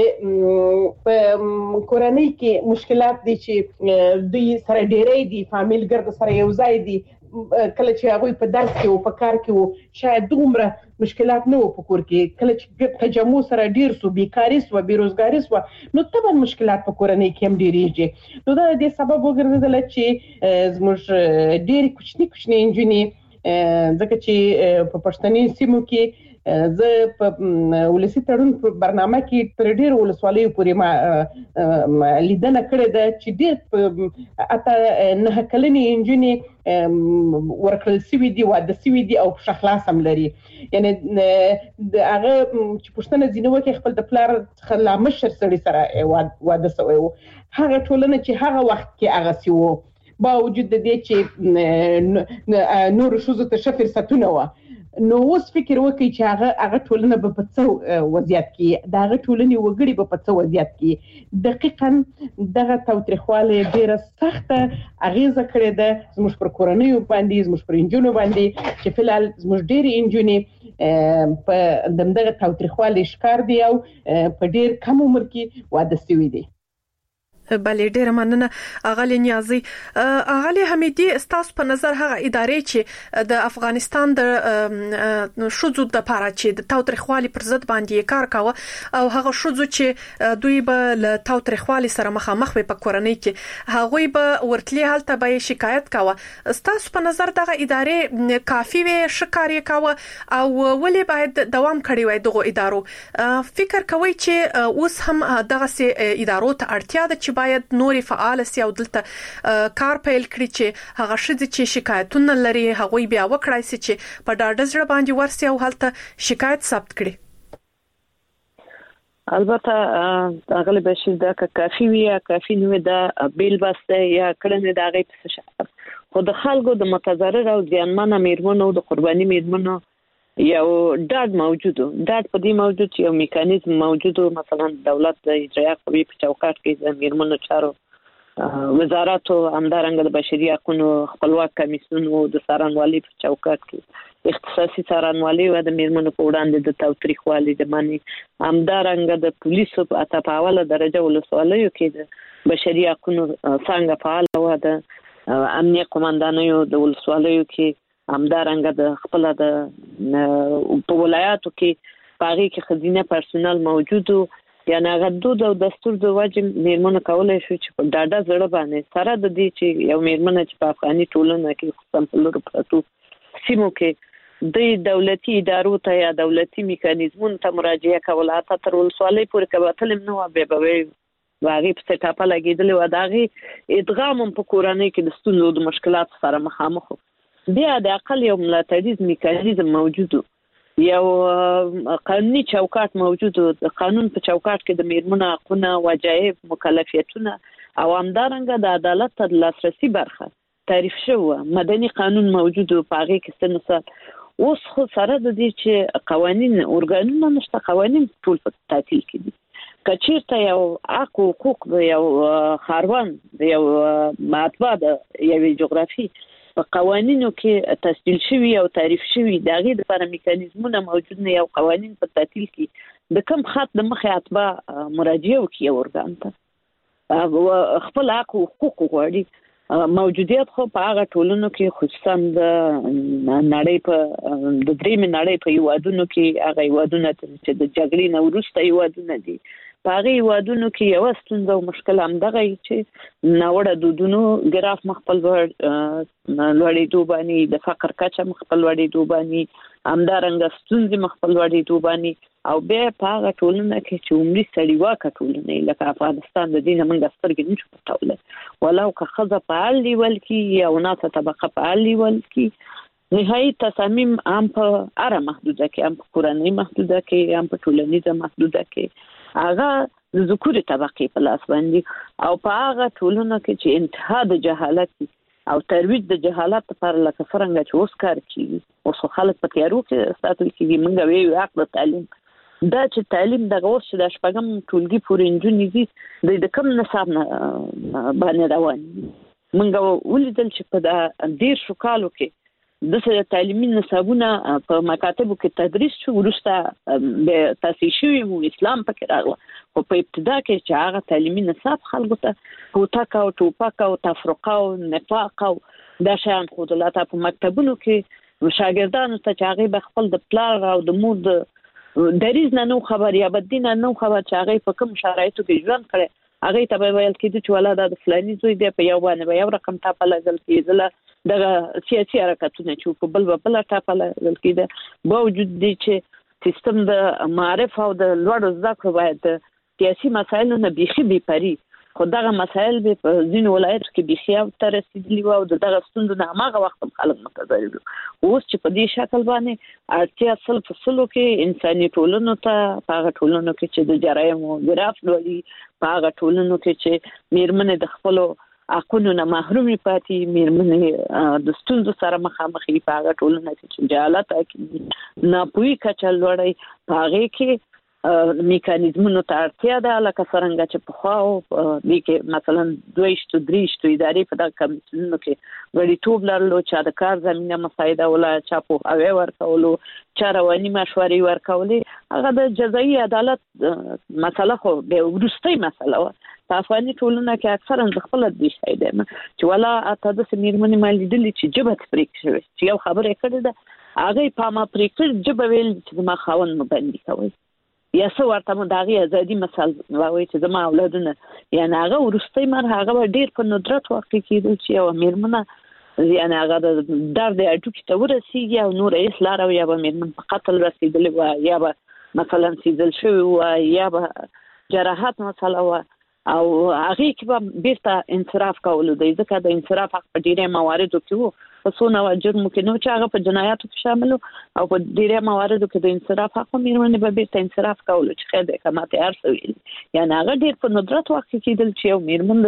کورنۍ کې مشکلات دي چې دوی سره ډېرې دي، فامیل ګرد سره یو ځای دي، کله چې هغه په درس کې او په کار کې وو شاید دومره مشکلات نه وو په کور کې، کله چې تجمع سره ډیر سو، بیکاری سو، بیروزګاری سو، نو طبعا مشکلات په کورنۍ کې هم ډیریږي. نو دا د سبب وګرځیدل چې زموږ ډیر کوچني انجونې ځکه چې په پښتني سیمو کې زه په ولسی تړون په برنامه کې تر ډیر ولسوالیو پورې لیدنه کړې ده چې ډیر اته نه کلنې انجونې ورکړل سوي دي، واده سوي دي او شخلاص هم لري. یعنی د هغه چې پښتنه ځینو کې خپل د پلار څخه لا مشر سړي سره واده سوی وو، هغه ټولنه چې هغه وخت کې هغه سیو با وجود د دې چې نور شوزو ته شفر ستونه و. نو اوس فکر وکړي چې هغه ټولنه به په څه وضعیت کې، دا هغه ټولنې وګړي به په څه وضعیت کې. دقیقاً دغه تاوتریخوالی ډیره سخته اغیزه کړې ده زموږ پر کورنیو باندې، زموږ پر انجونو باندې، چې فلحال زموږ ډېرې انجونې په دغه تاوتریخوالي ښکار دي او په ډیر کم عمر کې واده شوي دي. بلې ډېر مننه اغلی نیازي. اغلی حمیدي، ستاسو په نظر هغه ادارې چې د افغانستان د شوزو د لپاره چې د تاوتریخوالي پر ضد باندې کار کاوه او هغه شوزو چې دوی به له تاوتریخوالي سره مخامخ وي په کورنۍ کې، هغوی به ورتلي حالت به شکایت کاوه، ستاسو په نظر دغه ادارې کافي وي، شکاري کاوه او ولې باید دوام کړی وای دغه ادارو؟ فکر کوي چې اوس هم دغه سي ادارو ته اړتیا ده چې باید نوري فعال سي او دلته کار پیل کړي چې هغه شذ چې شکایتونه لري هغه بیا وکړای سي چې په ډاډه ځړ باندې ورسي او هلته شکایت ثبت کړي. البته هغه به شي دا کافي وي یا کافي نه دا بیل بسته یا کړنه دا غي څه خو د خلکو د متضرر او ځانمنه میرمنو د قرباني میرمنو یو ډاډ موجود، ډاډ په دې موجود چې یو میکانیزم موجود، مثلا دولت د اجرایه قوې په چوکاټ کې د میرمنو چارو وزارت او همدارنګه د بشري حقوقو خپلواک کمیسیون او د څارنوالۍ په چوکاټ کې اختصاصي څارنوالۍ او د میرمنو په وړاندې د تاوتریخوالي د معنی، همدارنګه د پولیسو په اتپاوله درجه ولسوالیو کې د بشري حقوقو څنګه فعال او د امنیت قومندانیو د ولسوالیو کې همدارنګه د خپل د په ولایاتو کې باغی کې خزینه پرسونل موجود، یعنی هغه دود او دستور د واجب میرمنو کولای شو چې په ډاډه زړه باندې سره د دې چې یو میرمن چې په افغاني ټولنه کې خصوصا په لور پرتو سیمو کې د دولتي ادارو ته یا دولتي میکانیزمونو ته مراجعه کول، اته تر ولسوالۍ پورې کباتل نه به واغې په ټاپه لګیدل و داغي ادغام په کورنۍ کې د ستونزو د مشکلات سره مخامخ بیا د عقل یو ملاتړیز میکانیزم موجود، یو قانوني چوکاټ موجود، د قانون په چوکاټ کې د میرمنو حقوقونه، وجایب، مکلفیتونه او همدارنګه د عدالت ته لاسرسي برخه تعریف شوی، مدني قانون موجود په هغه کې ستنسل. اوس خو سره د دې چې قوانین اورګانونه نشته، قوانین ټول په تعطیل کې دي. کچیرته یو حقوق د یو خاروان د یو مطبع د یو جغرافي په قوانینو کې تسجیل شوی او تعریف شوی د هغې دپاره میکانیزمونه موجود نه او قوانین په تعطیل کې د کم خط د مخې اتباع مراجعه وکړي یو ارګان ته خپل حق او حقوق غواړي. موجودیت خو په هغه ټولنو کې خصوصا د نړۍ په د درېیمې نړۍ په هیوادونو کې هغه هیوادونه چې د جګړې نه وروسته هیوادونه دي په هغې هیوادونو کې یوه ستونزه او مشکل همدغه چې ناوړه دودونو ګراف مخ په لوړېدو باندې د فقر کچه مخ په لوړېدو باندې همدارنګه ستونزې مخ په لوړېدو باندې او بیا په هغه ټولنه کې چې عمري سړیواکه ټولنه لکه افغانستان د دې نه موږ سترګې نشو پټولی ولو که ښځه په هر لیول کې یا وناسه طبقه په هر لیول کې نهایي تصامیم هم په هره محدوده کې هم په کورنۍ محدوده کې هم په ټولنیزه محدوده کې هغه د ذکوري طبقې په لاس باندې او په هغه ټولنه کې چې انتها د جهالت او ترویج د جهالت لپاره لکه څرنګه چې اوس کار کیږي اوس خلک په تیارو کې ساتل کیږي موږ ویو حق د تعلیم دا چې تعلیم دغه اوس چې د شپږم ټولګي پورې نجونې دي د کم نصاب نه باندې روان موږ ولیدل چې په د 10 کالو کې د تعلیمي نصابونه په مکاتبو کې تدریس شو وروسته به تاسیس شوی وو اسلام پکې راغله خو په ابتدا کې چې هغه تعلیمي نصاب خلکو ته کوتک او ټوپک او تفرقه او نفاق او دا شیان ښودل په مکتبونو کې شاګردانو ته چې هغې به خپل د پلار او د مور د دریز نه نو خبر یا بدین نه خبر چې هغه په کوم شرایطو کې ژوند کړي هغه ته به ویل کېږي چې ولا د فلاني زوی دی په یو باندې یو رقم ټاپه لګل کېدله دغه سیاسي حرکتونه چې په بل ټاپه لګل کېده باوجود دی چې سیستم د معرف او د لوړو زده کړو باید سیاسي مسایلو نه بیخي بېپري خو دغه مسایل به په ځینو ولایتو کې بیخي ته رسېدلي وو او دغه ستونزو نه هماغه وخت خلک متضرر وو اوس چې په دې شکل باندې اړتیا سل په سلو کې انساني ټولنو ته په هغه ټولنو کې چې د جرایمو ګراف لولي په هغه ټولنو کې چې میرمنې د خپلو حقونو نه محرومې پاتې میرمنې د ستونزو سره مخامخ دي په هغه ټولنو کې چې جهالت ناپوهي کچه لوړی په هغې کې میکانیزمونو ته اړتیا ده لکه څرنګه چې پخوا دې کې مثلا 2-3 ادارې په دغه کمیسیونونو کې غړیتوب لرلو چا د کار زمینه مساعدوله چا پوهاوی ورکولو چا رواني مشورې ورکولې هغه د جزایي عدالت مسله خو د وروستۍ مسله وه په افغاني ټولنه کې اکثرا د خپل د شي دی چې ولا اته د میرمنې ما لیدلې چې جبه پرې شوی چې یو خبره کړې ده هغه په ما پرې کړ جبه ویل چې ما خاوند مبندي کوي یا څو ورته مو دغه ازادي مثال واوي چې زما اولادونه یعنی هغه ورستۍ مر هغه ډیر په ندرت وخت کېدل چې یو میرمنه یعنی هغه د درد اډو کې ته ورسیږي او نور هیڅ لار او یا به میرمن په قتل رسیدلی و یا به مثلا سیدل شوی و یا به جراحت مثلا و او هغه کې به بیرته انصراف کول دی ځکه د انصراف حق په ډیره مواردو کې وو په څونه جرم کې نو چې هغه په جنایاتو کې شامل او په ډیره مواردو کې د انصراف حق میرمنې به بیرته انصراف کول چې خیر د کماته ارسوي یعنی هغه ډیر په ندرت وخت کې کېدل چې یو میرمن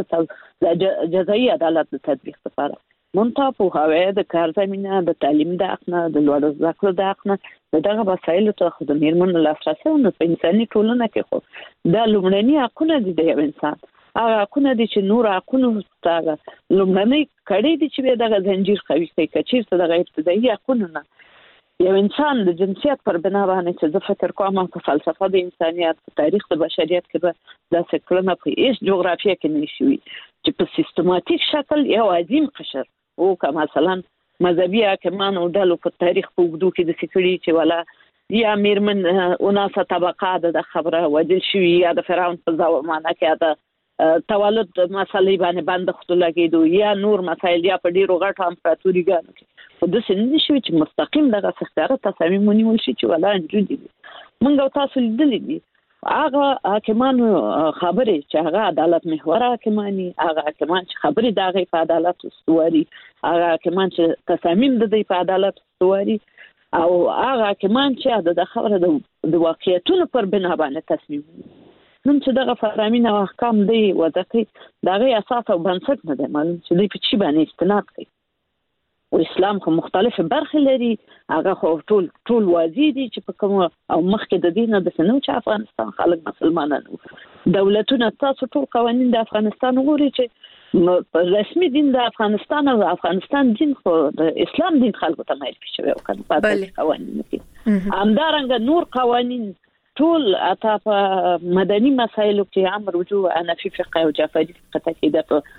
د جزایي عدالت د تطبیق لپاره منتها پوهاوی د کار زمینه د تعلیم د حق نه د لوړو زده کړو د حق نه دغه وسایلو ته خو د میرمنو لاسرسی نو په انساني ټولنه کې خو دا لومړني حقونه دي د یو انسان هغه حقونه دي چې نور حقونه ته لومړني کړي دي چې دغه زنجیر قوي کوي کچیر دغه ابتدایي حقونه نه یو انسان د جنسیت پر بنا باندې چې زه فکر کوم په فلسفه د انسانیت په تاریخ د بشریت کې به دا څرګنده په هیڅ جغرافیه کې نشوي چې په سیستماتیک شکل یو عظیم قشر او که مثلا مذهبي حاکمان او ډلو په تاریخ په اوږدو کې د سکړي چې ولا یا میرمن اوناسه طبقه د خبره وجل شوی یا د فرعون په زمانه کې دا تولد مسلې باندې بند خطو لګیدو یا نور مسایل یا په ډیرو غټو امپراتوریګانو کې په داسې نه شوي چې مستقیم دغه ښکاره تصامیم ونیول شي چې ولا نجونې دي موږ تاسو لیدلي دي هغه حاکمانو خبرې چې هغه عدالت محور حاکمانی هغه حاکمان چې خبرې د هغې په عدالت استواري هغه حاکمان چې تصامیم د دوی په عدالت استواري او هغه حاکمان چې د خبره د واقعیتونو پر بنا باندې تصمیم نن چې دغه فرامین او احکام دی وضع کوي د هغې اساس او بنسټ نه دی معلوم چې دوی په چی باندې استناد کوي او اسلام خو مختلفه برخې لري هغه خو ټول واضح دي چې په کوم او مخکې د دین د سنو چې افغانستان خلک مسلمانانو دولتونه تاسو ټول قوانين د افغانستان وګورئ چې په رسمي دین د افغانستان او افغانستان دین خو د اسلام دین خلکو ته معرفي شوی او کنه په قوانینو کې همدارنګه نور قوانین ټول اته په مدني مسایلو کې امر رجوع حنفي فقه او جعفری فقه کې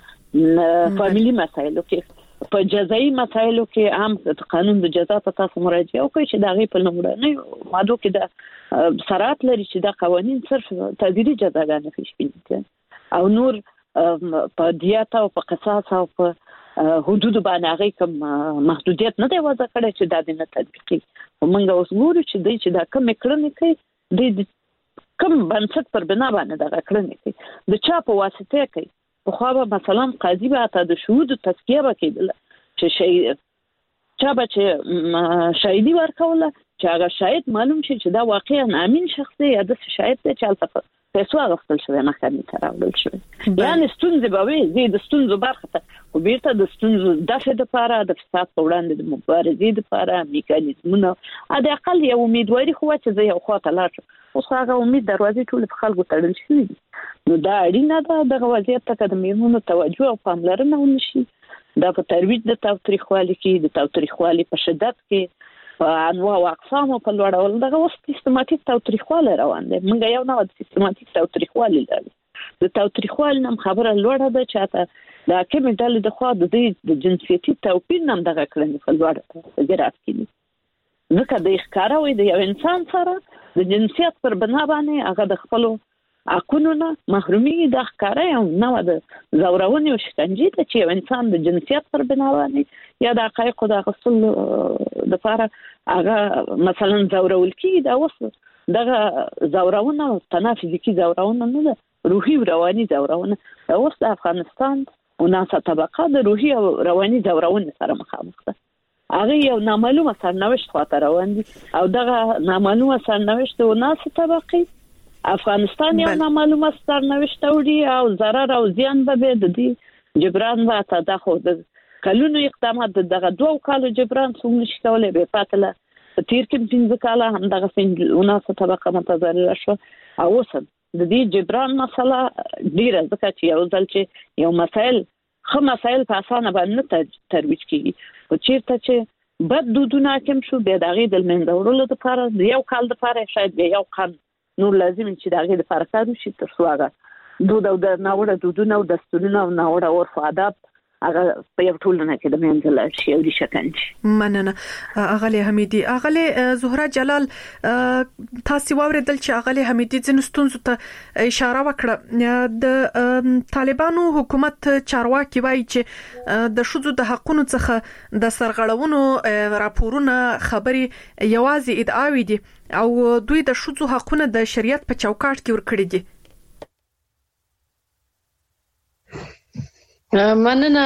د فاميلي مسایلو کې په جزایي مسایلو کې هم قانون د جزا ته تاسو مراجعه وکړئ چې دا غي په لومړنۍ ماده کې د سرات لري چې دا قوانين صرف تعزیري جزاګانې فشکل او نور په دیات او په قصاص او په حدود باندې هغه کوم محدودیت نه دی وضع کړی چې دا د تطبیقي ومنګه اوس ګورو چې دا کوم کړنې کوي د کوم بنسټ پر بنا باندې دا کړنې کوي د چا په واسطه کوي په خو به مثلا قاضي به ته د شهود تزکیه وکړي چې چا به چې شاهدي ورکوله چې هغه شاهد معلوم شي چې دا واقعا امین شخص دی یا د شاهد دی چې البته پیسو غوښتل شوی محکمې ته راوړل شوی یعنی ستونزې به وي د ستونزو برخه ته خو بیرته د ستونزو دفع لپاره د فساد په وړاندې د مبارزې لپاره میکانیزمونه د اقل یو امیدواري خو چې زه یو خواته لاړ شم اوس هغه امید دروازې ټول په خلکو تړل شوی نو دا اړینه ده د وضعیت ته د میرمنو توجه او پاملرنه ونشي دا په ترویج د تاوتریخوالي کې د تاوتریخوالي په شدت کې انواع او اقسام په لوړول دغه اوس سیستماتیک تاوتریخواله روان دي موږ یو نه د سیستماتیک تاوتریخواله لرو د تاوتریخوالي نم خبره لوړه ده چې دا کومه ډلې د خوا د جنسيتي توپیر نم دغه کړنې په لوړه ګرات کړي ځکه د ښکارا وي د یو انسان سره د جنسیت پر بنا باندې هغه د خپل حقونو نه محرومي د ښکارا یو نو د زورونې او شکنجې ته چې یو انسان د جنسیت پر بنا باندې یا د حقایقو د غوښتل د لپاره هغه مثلا زورول کی دا اوس دغه زورونه تنه فزیکی زورونه نه ده روحي او رواني زورونه دا اوس د افغانستان او ناسا طبقه د روحي او رواني زورونه سره مخامخ ده هغه یو نامعلومه سرنوشت خاطر روان دي او دغه نامعلومه سرنوشت او ناسا طبقه افغانستان یو نامعلومه سرنوشت وړي او ضرر او زیان به د دې جبران و ته د خو د کلونو اقدامات دغه 2 کالو جبران څنګه نشي کولای به پاتله تیر کې 15 کاله هم دغه څنګه طبقه متضرره شو او اوس د دې جبران مسله ډیره ځکه چې یو ځل چې یو مسائل په اسانه باندې ترویج کیږي او چیرته چې بد دودونه کوم شو به دغه د منځورولو لپاره یو کال لپاره شاید یو کال نور لازم چې دغه لپاره کار وشي تر څو هغه دود او د ناوړه دودونه او دستورونه او ناوړه عرف آداب هغه په یو ټولنه کې د منځل شي او د شکنجه مننه اغلی حمیدي اغلی زهرا جلال تاسو واوریدل چې اغلی حمیدي ځنه ستونزو ته اشاره وکړه د طالبانو حکومت چارواکي وایي چې د شذو د حقونو څخه د سرغړونو راپورونه خبري یوازې ادعاوي دي او دوی د شذو حقونه د شریعت په چوکاټ کې ورکړي دي مننه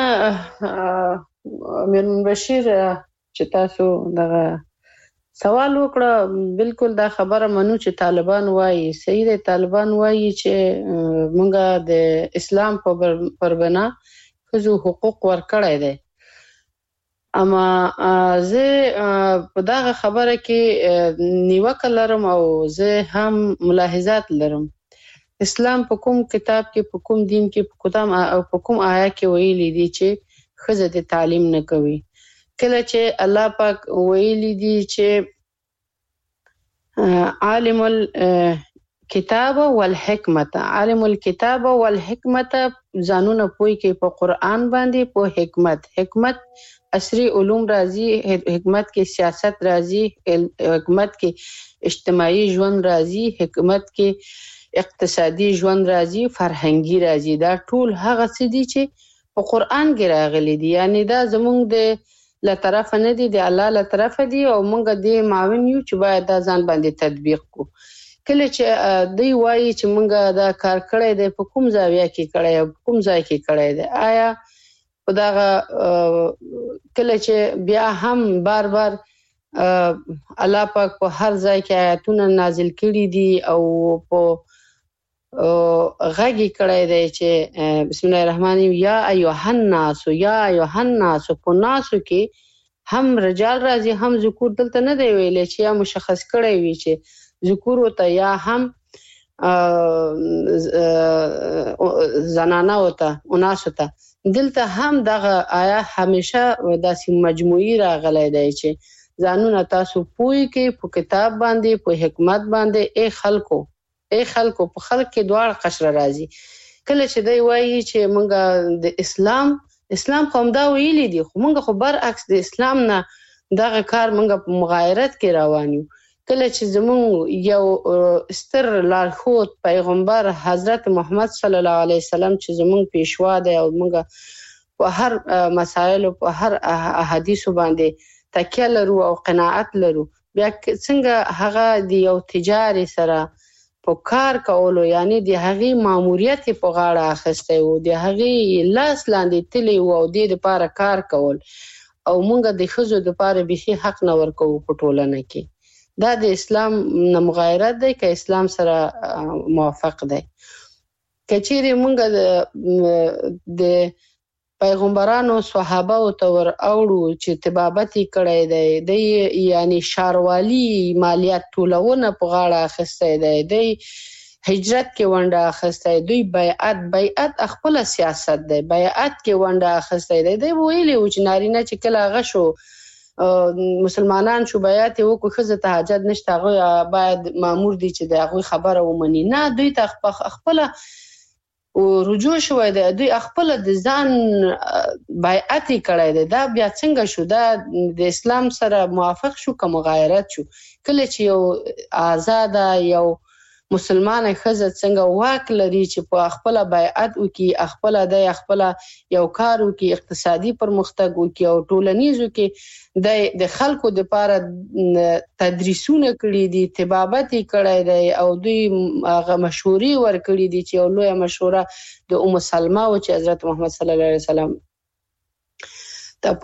امیر بشیر چې تاسو دغه سوال وکړه بالکل دا خبره منو چې طالبان وایي صحیح دي طالبان وایي چې مونږه د اسلام پر بنا خزو حقوق ورکړای دي اما زه په دغه خبره کې نیوکه لرم او زه هم ملاحظات لرم اسلام په کوم کتاب کې په کوم دین کې په کوم او په کوم آیا کې ویلي دي چې خزه د تعلیم نه کوي کله چې الله پاک ویلي دي چې عالم الكتاب والحکمت عالم الكتاب والحکمت ځانونه پوي کې په قران باندې په حکمت عصري علوم راځي حکمت کې سیاست راځي حکمت کې اجتماعي ژوند راځي حکمت کې اقتصادي ژوند راځي فرهنګي راځي دا ټول هغه څه دي چې په قران کې راغلي دي یعنی دا زمونږ د له طرف نه دي د الله له طرف دي او مونږ د معاون یو چې باید دا ځان باندې تطبیق کو کله چې دوی وایي چې مونږ دا کار کړی دی په کوم زاویه کې کړی او کوم ځای کې کړی دی آیا خداغه کله چې بیا هم بار الله پاک په هر ځای کې آیاتونه نازل کړي دي او په غږی کړی دی چې بسم الله الرحمن الرحیم یا ایها الناس په ناسو کې هم رجال راځي هم ذکور دلته نه دی ویل چې یا مشخص کړی وي چې ذکور او یا هم زنانه وته اناس وته دلته هم دغه آیا همیشه داسې مجموعي راغلی دی چې ځانونه تاسو پوي کې په کتاب باندې په حکمت باندې ای خلکو په خلک کې دواړه قشر راځي. کله چې دی وایي چې موږ د اسلام قوم دا ویلي دي خو موږ خو برعکس د اسلام نه دغه کار موږ په مغایرت کې روان یو. کله چې زموږ یو ستر لارښود پیغمبر حضرت محمد صلی الله علیه وسلم چې زموږ پیشوا دی او موږ په هر مسایلو په هر احادیثو باندې تکیه لرو او قناعت لرو، بیا څنګه هغه د یو تجاري سره په کار کولو یعنی د هغې ماموریت په غاړه اخیستی و، د هغې لاس لاندې تللی و او دې دپاره کار کول او موږ د ښځو دپاره بیخي حق نه ورکوو په ټولنه کې. دا د اسلام نه مغایرت دی که اسلام سره موافق دی؟ که چیرې موږ د پیغمبرانو صحابه او ته ور اوړو چې طبابت یې کړی دی، دی یعنی شاروالي مالیات ټولونه په غاړه اخیستی دی، دی هجرت کې ونډه اخیستی، دوی بیعت خپله سیاست دی، بیعت کې ونډه اخیستی دی. دی ویلي و چې نارینه چې کله هغه شو مسلمانان شو بیعت یې وکړو ښځه ته حاجت نشته، هغوی باید مامور دي چې د هغوی خبره ومني. نه، دوی ته خپله رجوع شوی دی، دوی خپل د ځان بیعت کړی دی. دا بیا څنګه شو؟ دا د اسلام سره موافق شو که مغایرت شو؟ کله چې یو آزاده یو مسلمانه ښځه څنګه واک لري چې په خپل بیعت وکړي، خپل د خپل یو کار وکړي، اقتصادي پرمختګ وکړي او ټولنیزو کې د خلکو دپاره تدریسونه کړي دي، طبابت یې کړی دی او دوی هغه مشورې ورکړي دي چې یو لویه مشوره د ام سلمه و چې حضرت محمد صلی الله علیه وسلم ته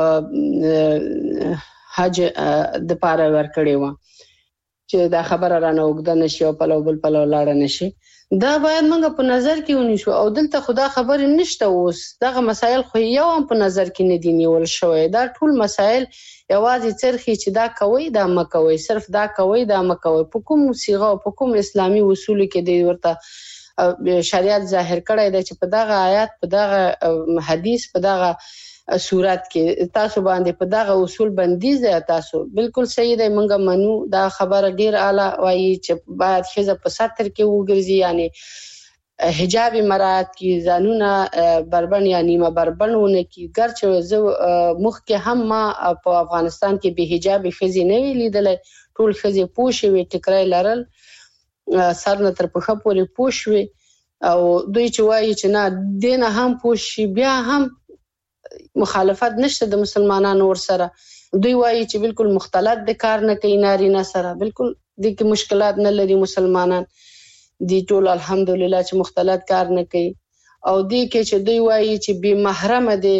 په حج دپاره ورکړې وه چې دا خبره رانه اوږده نشي او پلو بل پلو لاړه نشي. دا باید موږ په نظر کې ونیسو او دلته خو دا خبرې نشته. اوس دغه مسایل خو یو هم په نظر کې نه دي نیول شوی. دا ټول مسایل یوازې څرخي چې دا کوئ دا مه کوئ، صرف دا کوئ دا مه کوئ. په کوم صیغه او په کوم اسلامي اصولو کې دی ورته شریعت ظاهر کړی دی چې په دغه آیات، په دغه حدیث، په دغه صورت کې تاسو باندې په دغه اصول بندیز دی. تاسو بالکل صحیح دی، موږ منو. دا خبره ډیر اعلی وایي چې باید ښځه په ستر کې وګرځي، یعنی حجاب مراعات کړي، ځانونه بربند یا نیمه بربند ونه کړي. ګرچې زه مخکې هم ما په افغانستان کې بې حجابې ښځې نه وي لیدلی، ټول ښځې پوه شوې، ټیکری لرل، سر نه تر پښه پورې پوه شوې. او دوی چې وایي چې نه دې نه هم پوه شي، بیا هم مخالفت نشته د مسلمانانو ورسره. دوی وایي چې بالکل مختلط د کار نه کوي نارینه سره، بالکل دې کې مشکلات نه لري مسلمانان، دی ټول الحمدلله چې مختلط کار نه کوي. او دې کې چې دوی وایي چې بې محرمه دی،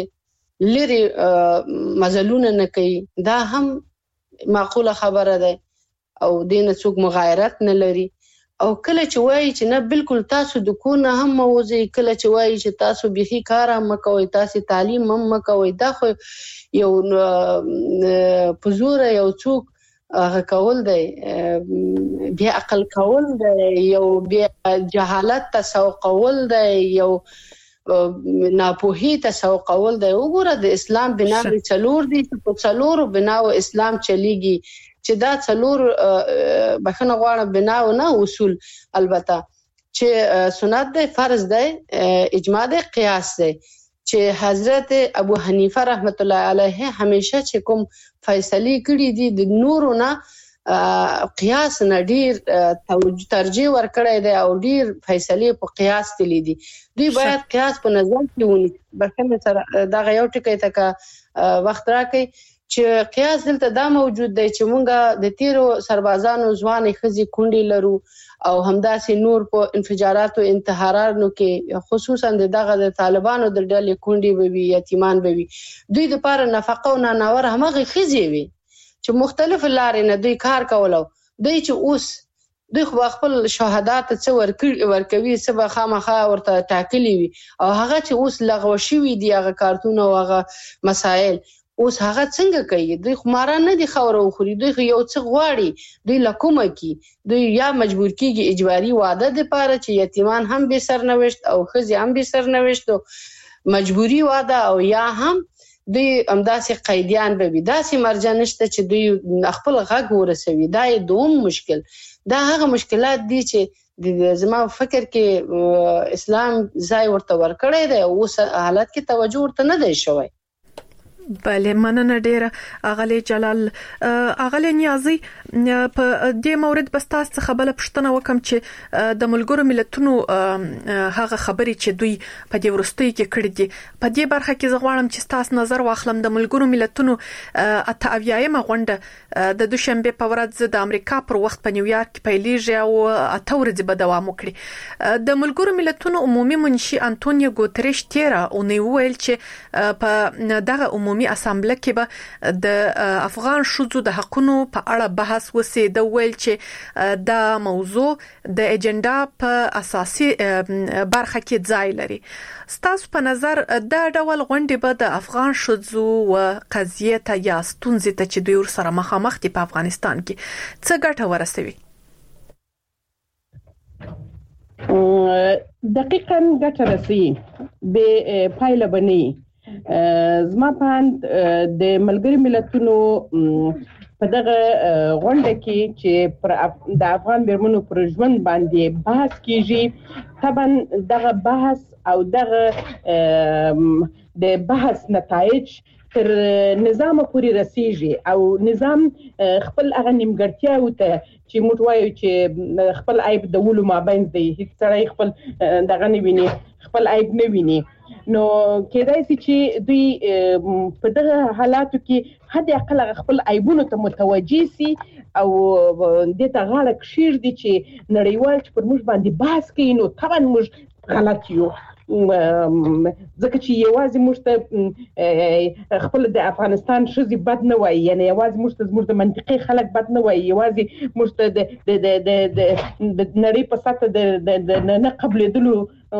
لرې مزلونه نه کوي، دا هم معقوله خبره ده او دې نه څوک مغایرت نه لري. او کله چې وایي چې نه بالکل تاسو د کور نه هم موځئ، کله چې وایي چې تاسو بیخي کار هم مه کوئ، تاسې تعلیم هم مه کوئ، دا خو یو په زوره یو څوک هغه کول دی، بیا عقل کول دی، یو بیا جهالت تسوقول دی، یو ناپوهي تسوقول دی. وګوره د اسلام بناوې څلور دي، په څلورو بناو اسلام چلیږي چې دا څلور بخښنه غواړم بناو نه اصول، البته چې سنت دی، فرض دی، اجماع دی، قیاس دی. چې حضرت ابو حنیفه رحمت الله علیه همیشه چې کوم فیصله کړي دي د نورو نه قیاس نه ډیر ترجیح ورکړی دی او ډیر فیصله په قیاس تللی دي. دوی باید قیاس په نظر کې ونیسي. بخښنه سره دغه یو ټکی ته وخت راکړي چې قیاس دلته دا موجود دی چې مونږ د تیرو سربازانو ځوانې ښځې کونډې لرو او همداسې نور په انفجاراتو انتحارانو کې خصوصا دغه د طالبانو د ډلې کونډې به وي، یتیمان به وي. دوی دپاره نفقه او نانور همغې ښځې وي چې مختلف لارې نه دوی کار کولو. دوی چې اوس دوی خو خپل شهادت څه ورکوي، څه به خامخا ورته ټاکلي وي، او هغه چې اوس لغوه شوي دي هغه کارتونه او هغه مسایل، اوس هغه څنګه کوي؟ دوی خماران نه دي خوره وخوري، دوی یو څه غواړي، دوی لکومه کی دوی یا مجبور کیږي اجباري واده د پاره چې یتیمان هم به سرنوشت او خزي هم به سرنوشت مجبوری واده، او یا هم دوی امداسې قیدیان به وي. داسې مرجع نشته چې دوی خپل غږ ورسوي. دا یې دوم مشکل. دا هغه مشکلات دي چې زما فکر کې اسلام ځای ورته ورکړی دی، اوس حالت کې توجه ورته نه دی شوی. بله، مننه ډیره اغلی جلال. اغلی نیازی، په دې مورد بس تاسو څخه بل پښتنه وکم چې د ملګرو ملتونو هغه خبرې چې دوی په دې ورستۍ کې کړې دي، په دې برخه کې زه غواړم چې تاسو نظر واخلم. د ملګرو ملتونو 88مه غونډه د دوشنبه په ورځ د امریکا پر وخت په نیویارک کې پیلېږي او 8 ورځې به دوام وکړي. د ملګرو ملتونو عمومي منشي انټونیو ګوتریش تیرا اونۍ ویل چې په دغه عمومي اسامبله کې به د افغان شوزو د حقونو په اړه بحث وسي. د ویل چې دا موضوع د اجنډا په اساسي برخه کې ځای لري. ستاسو په نظر دا ډول غونډې به د افغان شوزو او قضیه ته یا ستونزې ته چې دوی سره مخامخ دي په افغانستان کې څه ګټه ورسوي؟ دقیقاً ګټه رسوي، به پایله بني. زما په د ملګری ملتونو په دغه غونډه کې چې پر د افغان میرمنو پر ژوند باندې بحث کیږي، طبعا دغه بحث او دغه د بحث نتایج تر نظام پورې رسیږي او نظام خپل هغه نیمګړتیاو ته چې موږ وایو چې خپل عیب د ولو مابین دی، هیڅ سړی خپل دغه نه ویني، خپل عیب نه ویني. نو کېدای شي چې دوی په دغه حالاتو کې حد اقل خپل عیبونو ته متوجي سي او د ته غاړه کشیر دي چې نړیوال چې پر موږ باندې بحث کوي، نو طبعا موږ غلط یو. ځکه چې یوازې موږ ته خپل د افغانستان ښځې بد نه وایي، یعنی یوازې موږ ته زموږ د منطقي خلک بد نه وایي، یوازې موږ ته د نړۍ په سطح د نه قبلېدلو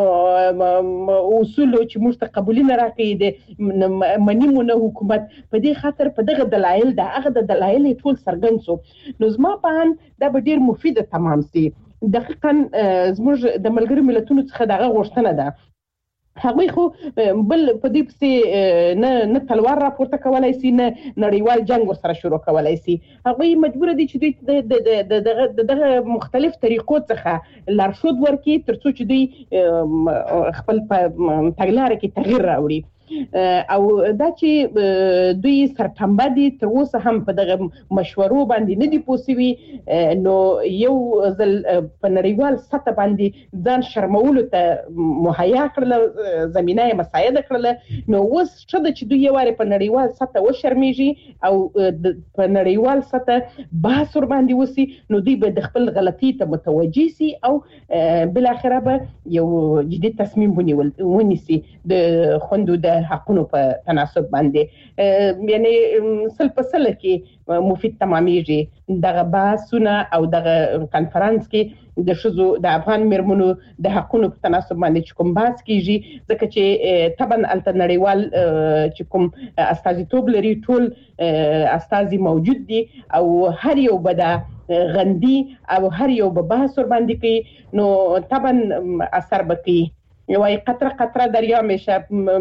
اصولو چې موږ ته قبولي نه راکوي د منیمو نه حکومت په دې خاطر په دغه دلایل د هغه د دلایل ټول څرګند سو. نو زما په اند دا به ډېر مفیده تمام سي. دقیقاً زموږ د ملګرو ملتونو څخه دغه غوښتنه ده. هغوی خو بل په دې پسې نه تلوار راپورته کولای سي، نه نړیوال جنگ ورسره شروع کولای سي. هغوی مجبور دي چې دوی دغه مختلف طریقو څخه لارښود ورکړي تر څو چې دوی خپل په تګلاره کې تغییر راوړي. او دا چې دوی سرټمبه دي تر اوسه هم په دغه مشورو باندې نه دي پوسوي، نو یو ځل په نړیوال سطح باندې ځان شرمولو ته مهیا کړل، زمینه یې مساعده کړل. نو اوس څه ده چې دوی یو واره په نړیوال سطح وشرمېږي او په نړیوال سطح بحث ور باندې وسی، نو دوی به د خپل غلطي ته متوجي سي او بل اخره به یو جدي تصمیم ونیسي د خوندو د حقونو په تناسب باندې. یعنی سل په سل کې مفید تمامېږي دغه بحثونه او دغه کانفرنس کې د ښځو د افغان میرمنو د حقونو په تناسب باندې چې کوم بحث کیږي، ځکه چې طبعا الته نړیوال چې کوم استازیتوب لري ټول استازي موجود دي او هر یو به د غندي او هر یو به بحث ور باندې کوي، نو طبعا اثر به کوي. یوای قطره قطره دریا میشه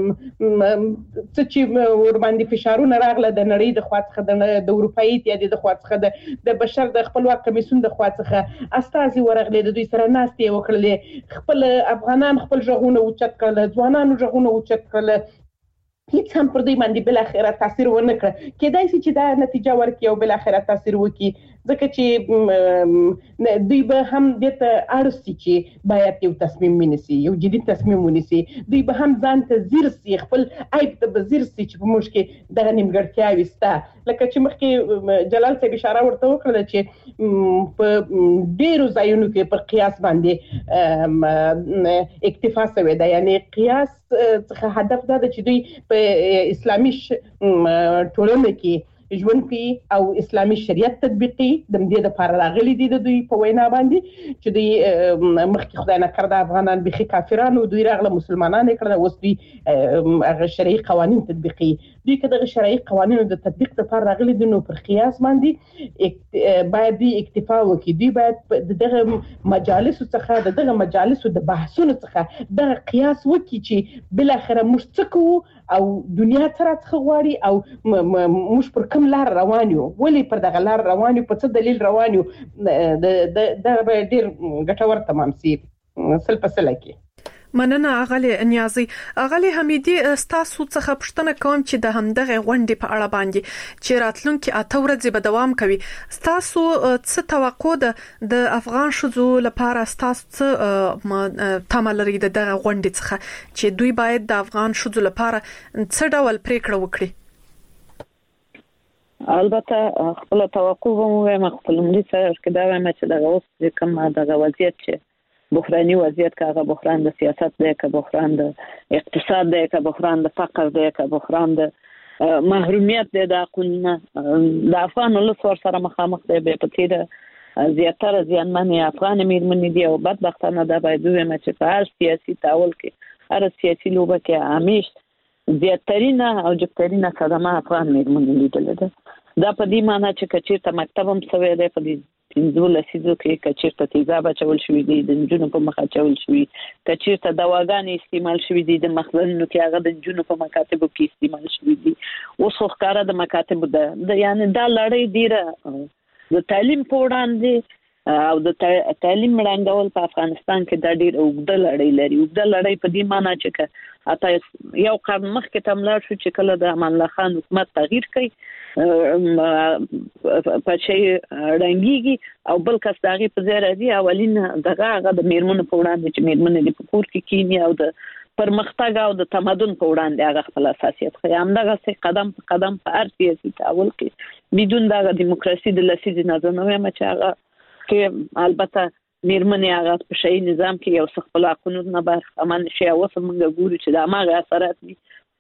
څه چې ور باندې فشارونه راغله د نړۍ د خوا څخه، د اروپایي اتحادیې د خوا څخه، د بشر د خپلواک کمیسیون د خوا څخه استازي ورغلي، د دوی سره ناستې وکړلې، خپل افغانان خپل ژغونه اوچت کړل، ځوانانو ژغونه اوچت کړل، هیڅ هم پر دوی باندې بل اخره تاثیر ونه کړ. کېدای شي چې دا نتیجه ورکړي او بل اخره تاثیر وکړي، ځکه چې دوی به هم دته اړسي چې باید یو تصمیم ونیسي، یو جدي تصمیم ونیسي. دوی به هم ځان ته ځیر سي، خپل عیب ته به ځیر سي چې په موږ کې دغه نیمګړتیاوې شته. لکه چې مخکې جلال صاحب اشاره ورته وکړله چې په ډېرو ځایونو کې پر قیاس باندې اکتفا شوې ده، یعنی قیاس څخه هدف دا ده چې دوی په اسلامي ټولنه کې ژوند کوي او اسلامي شریعت تطبیقي. د دې لپاره راغلي دي د دوی په وینا باندې چې دوی مخکې خدای نه کړ د افغانان بيخي کافرانو، دوی راغله مسلمانان کړل، اوس دوی هغه شرعي قوانين تطبیقي. دوی کله شرعي قوانینو د تطبیق لپاره راغلي دي نو پر قیاس باندې باید دی اکتفا وکړي. دوی باید دغه مجالسو څخه دغه مجالسو د بحثونو څخه دغه قیاس وکړي چې بل اخره موږ څه کوو او دنیا تر څخه غواړي او موږ پر کوم لار روان یو، ولې پر دغه لار روان یو، په څه دلیل روان یو. دا به ډیر ګټور تمام سي سل په سل کې. مننه اغلی نیازی. اغلی حمیدی ستاسو څخه پوښتنه کوم چې د همدغه غونډې په اړه باندې چې راتلونکي 8 ورځې به دوام کوي، ستاسو څه توقع ده د افغان شذو لپاره؟ ستاسو څه تمه لري دغه غونډې څخه چې دوی باید د افغان شذو لپاره څه ډول پریکړه وکړي؟ البته خپل توقع به خپل ملي سره کې دا وایم چې دغه اوس کوم دغه وضعیت چې بحراني وضعیت کاغه بحران د سیاست دی، که بحران د اقتصاد دی، که بحران د فقر دی، که بحران د محرومیت دی، د حقونو د افغان ولس ور سره مخامخ دی. به په تیر زیاتره ځانمنې افغان میرمنې دي او بدبختانه دا باید ووایم چې په هر سیاسي تاول کې هر سیاسي لوبه کې همیش زیاترینه او جبترینه صدمه افغان میرمنې لیدلې ده. دا په دې معنی چې کچېرته مکتب هم سوی دی، په دې 15 لسیزو کې کچېرته تیزاب اچول شوي دي، د نجونو په مخ اچول شوي، کچېرته دواګانې استعمال شوي دي، د مخزنونو کې هغه د نجونو په مکاتبو کې استعمال شوي دي. اوس خو ښکاره د مکاتبو د یعنی دا لړۍ ډیره د تعلیم په وړاندې او د تعلیم وړاندول په افغانستان کې دا ډیر اوږده لړۍ لري. اوږده لړۍ په دې معنی چې اته یو قرن مخکې تملا شو چې کله د امان الله خان حکومت تغییر کوي پچې رنګيږي او بل کس دغه په ځای راځي. اولین دغه د میرمنو په وړاندې چې میرمنې په کور کې کینی او د پرمختګ او د تمدن په وړاندې هغه خپل اساسیت خو همدغه سي قدم په قدم په هر سیاسي تحول کې بدون دغه دیموکراسي د لسیزې نظام هم چې هغه کې البته میرمنې هغه په شي نظام کې یو څه خپل حقوقو نه برخمن شي او څنګه ګوري چې د هغه اثرات دي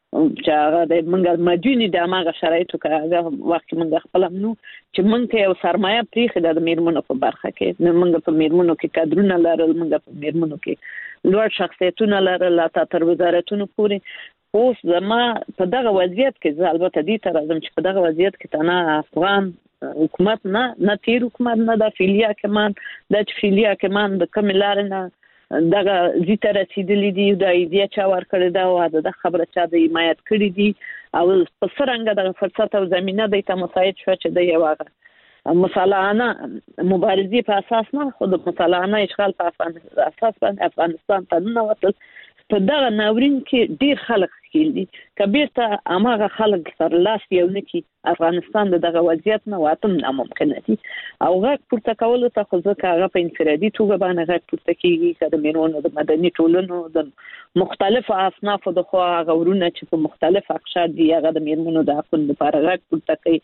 چې هغه د منګل مدینه د هغه شرایطو کې هغه وخت منګ خپل نو چې منګ یو سرمایه پریخه د میرمنو په برخه کې نه منګ په میرمنو کې کادرونه لرل، منګ په میرمنو کې لوړ شخصیتونه لرل تر وزارتونو پورې. اوس زما په دغه وضعیت کې البته دې تر ازم چې په دغه وضعیت کې تنه افغان حکومت نه تیر حکومت نه د فیلیا کمان د فیلیا کمان د کملار نه دغه زیته رسیدلې دي د ایډیا چا ور کړی دا او د خبره چا د حمایت کړی دي او په څرنګه د فرصت او زمينه د تمساعد شو چې د یو مسالانه مبارزې په اساس نه خو د مسالانه اشغال په اساس باندې افغانستان ته نه وصل. په دغه ناورین کې ډیر خلک خېل دي کبیر ته اماغه خلک سر لاس یو نکي افغانستان دغه وضعیت نه واتم ناممکن دي او غږ پورته کول ته خو ځکه هغه په انفرادي توګه باندې غږ پورته کیږي چې د میرمنو د مدني ټولنو د مختلفو اصناف د خو غورونه چې په مختلف اقشار دي هغه د میرمنو د حقوقو لپاره غږ پورته کوي،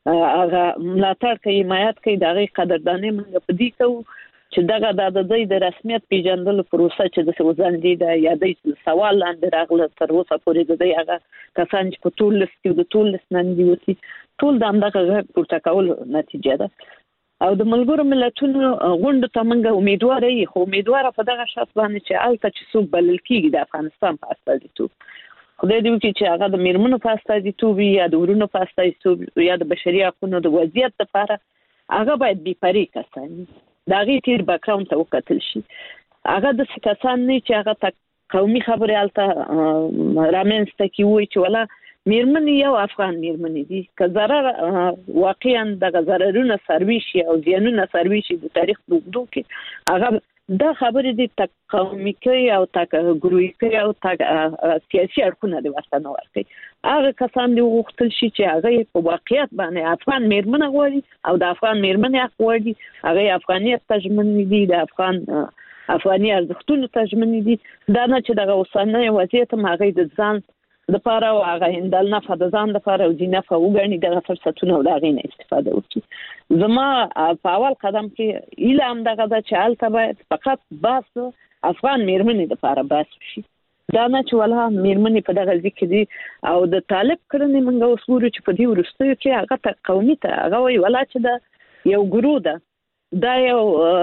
هغه ملاتړ کوي، حمایت کوي، دغه قدرداني موږ په دې کوو چې دغه د رسمیت پیژندلو پروسه چې د سوزاندې د یادې سوال لاندې راغله تر اوسه پورې د هغه کسان چې په ټول لست د ټول لست نن دی وتی ټول د همدغه پورته کول نتیجه ده او د ملګرو ملتونو غونډه ته موږ امیدوار یو خو امیدوار په دغه شخص باندې چې الته چې څوک بلل کیږي د افغانستان په استازیتوب خدای دې وکړي چې هغه د میرمنو په استازیتوب یا د ورونو په استازیتوب یا د بشري حقوقو د وضعیت لپاره هغه باید بي پرې کسان دا غي تیر بیکګراوند ته وکتل شي. هغه د کسان نه چې هغه قومي خبرې الته رامنځته کیوي چې ولا میرمن یو افغان میرمن دي که ضرر واقعا د ضررونه سروي شي او زیانونه سروي شي د تاریخ په اوږدو کې هغه دا خبرې دي تک قومي کوي او تک ګروي کوي او تک سیاسي اړخونه دي ورته ورکي. هغه کسان دي وغوښتل شي چې هغه په واقعیت باندې افغان میرمن غواړي او د افغان میرمن حق غواړي، هغه افغانیت تضمین دي، د افغاني ارزښتونو تضمین دي. دا نه چې دغه اوسنۍ وضعیت هغه د ځان د پاره او هغه اندل نه فد ځان د پاره او دینه فوګنی دغه فرصتونه او دغه نه استفاده وکړي. زما په اول قدم کې اعلان دغه د چالت باید فقط بس افغان میرمنې د پاره بس شي. دا نه چې ولا میرمنې په دغه ځکه دي او د طالب کړنې منګه وسوري چې په دې ورستیو کې هغه ته قومي ته هغه وی ولا چې دا یو ګرو ده دا یو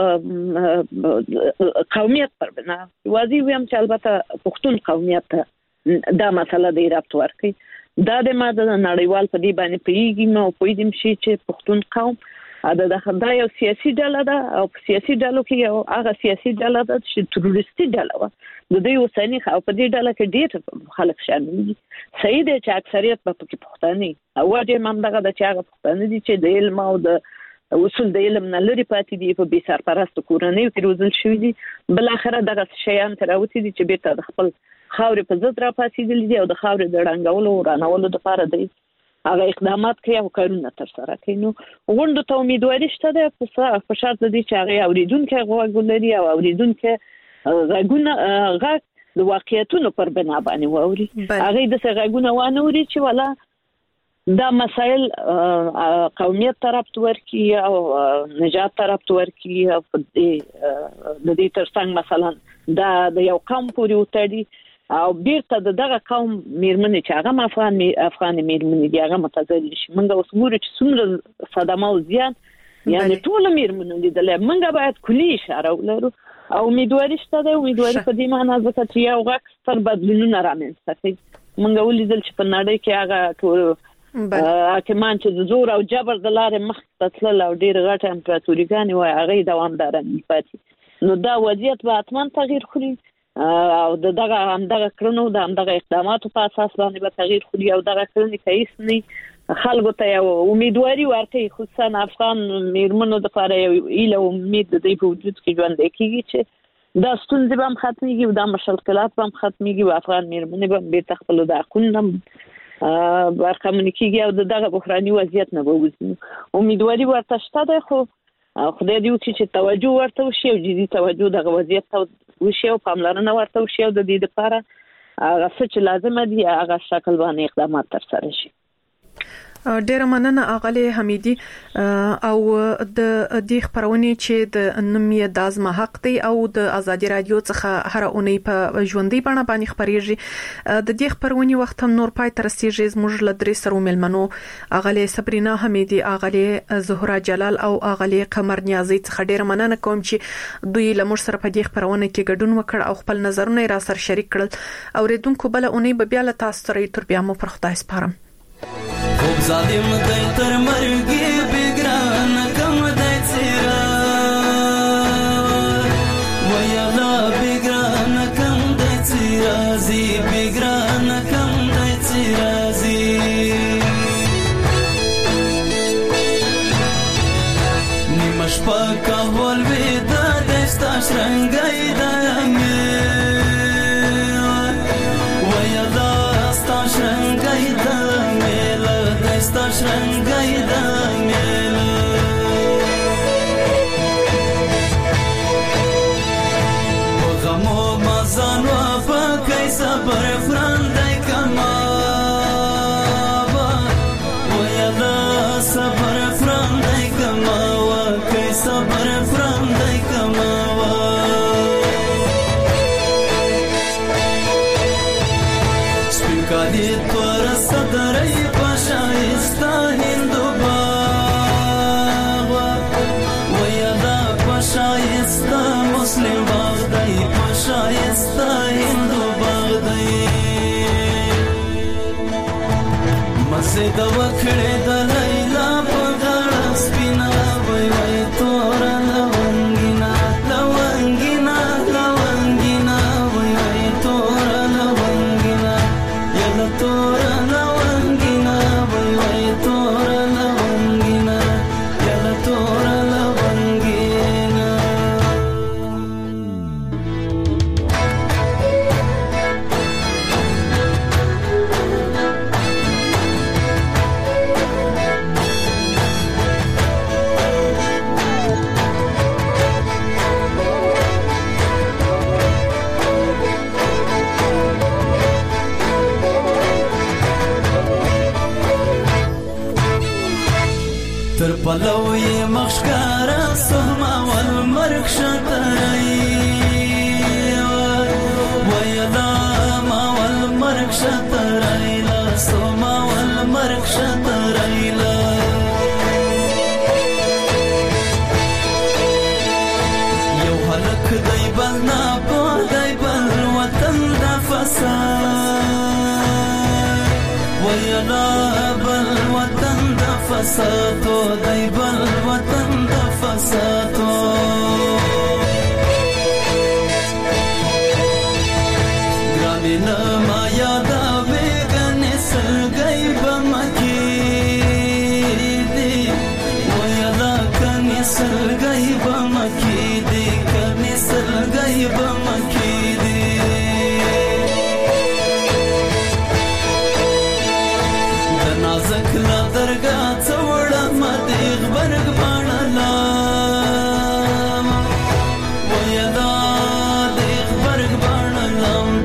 قومیت پر بنا واځي ویم چې البته پښتون قومیت دا مسله دی رابط ورکي دا د ماده نړیوال په دې باندې پیږي نو پوهیدم چې پښتون قوم دا یو سیاسي ډله ده او په سیاسي ډلو کې یو هغه سیاسي ډله ده چې تروریستي ډله و د دې اوسنی او په دې ډله کې ډېر خلک شامل دي. صحیح دی چې اکثریت په کې پښتانه او ډېر ممدغه د چې هغه پښتانه دي چې د علم او د اصول د علم نه لري پاتې دي په بي سرپرست کورنۍ کې روزل شوی دي. بل اخره دغه شیان تر اوتی دي چې بیرته د خپل خاورې په ضد را پاسېدل دي او د خاورې د رنګولو او رانولو لپاره دی هغه اقدامات کوي او کارونه تر سره کوي. نو غونډه ته امیدواري شته ده په شرط دي چې هغه اوریدونکو غوږ لري او اوریدونکو غږ د واقعیتونو پر بنا باندې ووري. هغه د غږونه وانه وري چې ولا دا مسائل قومیت طرف ورکی او نجات طرف ورکی او د دې ترڅنګ مثلا دا د یو قوم پورې وتړي او بیرته دغه قوم میرمنې چې هغه افغان میرمنې دي هغه متضرر شي. موږ اوس ګورو چې څومره صدمه او زیان یعنی ټول میرمنې لیدل. موږ باید کلی اشاره ولرو او امیدواري شته ده. امیدواري په دې معنی ځکه چې یو غږ ستر بدلونونه رامنځته کوي. موږ ولیدل چې په نړۍ کې هغه ټول حاکمان چې د زور او جبر د لارې مخ ته تلل او ډېر غټ امپراتوریګانې وای هغه دوامدار نه پاتې. نو دا وضعیت به حتما تغییر خوري او دغه کړنو د همدغه اقداماتو په اساس باندې به تغییر خوري او دغه کړنې کیس نه خلکو ته یو امیدواري ورکوي خصوصا افغان میرمنو لپاره یو ایله امید د دې په وجود کې ژوند کوي چې دا ستونزې به هم ختمېږي او دا مشکلات به هم ختمېږي او افغان میرمنې به بیرته خپل د حقونو برخمن کیږي او دغه بحراني وضعیت نه ووځي. امیدواري ورته شته ده خو خدای دې وکړي چې توجه ورته وشي او جدي توجه دغه وضعیت ته وشي او پاملرنه ورته وشي او د دې لپاره هغه څه چې لازم دي هغه شکل باندې اقدامات ترسره شي. ډیر مننه اغلی حمیدی او د دې خبرونه چې د نومي د ازما حق دی او د ازادي رادیو څخه هر اونۍ په ژوندۍ بڼه باندې خبريږي. د دې خبرونه وخت هم نور پای تر رسیدي زموږ لدري سره ملمنو اغلی صبرینا حمیدی اغلی زهرا جلال او اغلی قمر نیازی څخه ډیر مننه کوم چې دوی لمر سره په دې خبرونه کې ګډون وکړ او خپل نظرونه را سره شریک کړل. اوریدونکو بل اونۍ به بیا له تاسو سره تر بیا مو پر خدای سپارم. خوب ظالم دی تر مرګي بګران کم دی څرا ویلا بګران کم دی څرا زی بګران کم دی څرا زی نیمش پاکه ول ودا دستا شرنګای دانګ ویلا ستا شرنګای دانګ sta shrangai da mela gamo mazano fa kai sabar frandai kama wa ya da sabar frandai kama wa kai sabar frandai kama spikali tor sadrai شایسته هندوباغ ویا دا شایسته مسلم باغ دی شایسته هندوباغ دی مزه د وکړې د لیلا په غاړه سپینا وای وای تور لونګینا لونګینا لونګینا وای وای تور لونګینا یلا تور پلوی مخشکارا سهما والمرک شترئی ویلا ما والمرک شترئی لا سهما والمرک شترئی لا یو حلق دی بل ناپو دی بل وطن دا فساد الله بل وطن د فساتو دی بل وطن د فساتو ګرانه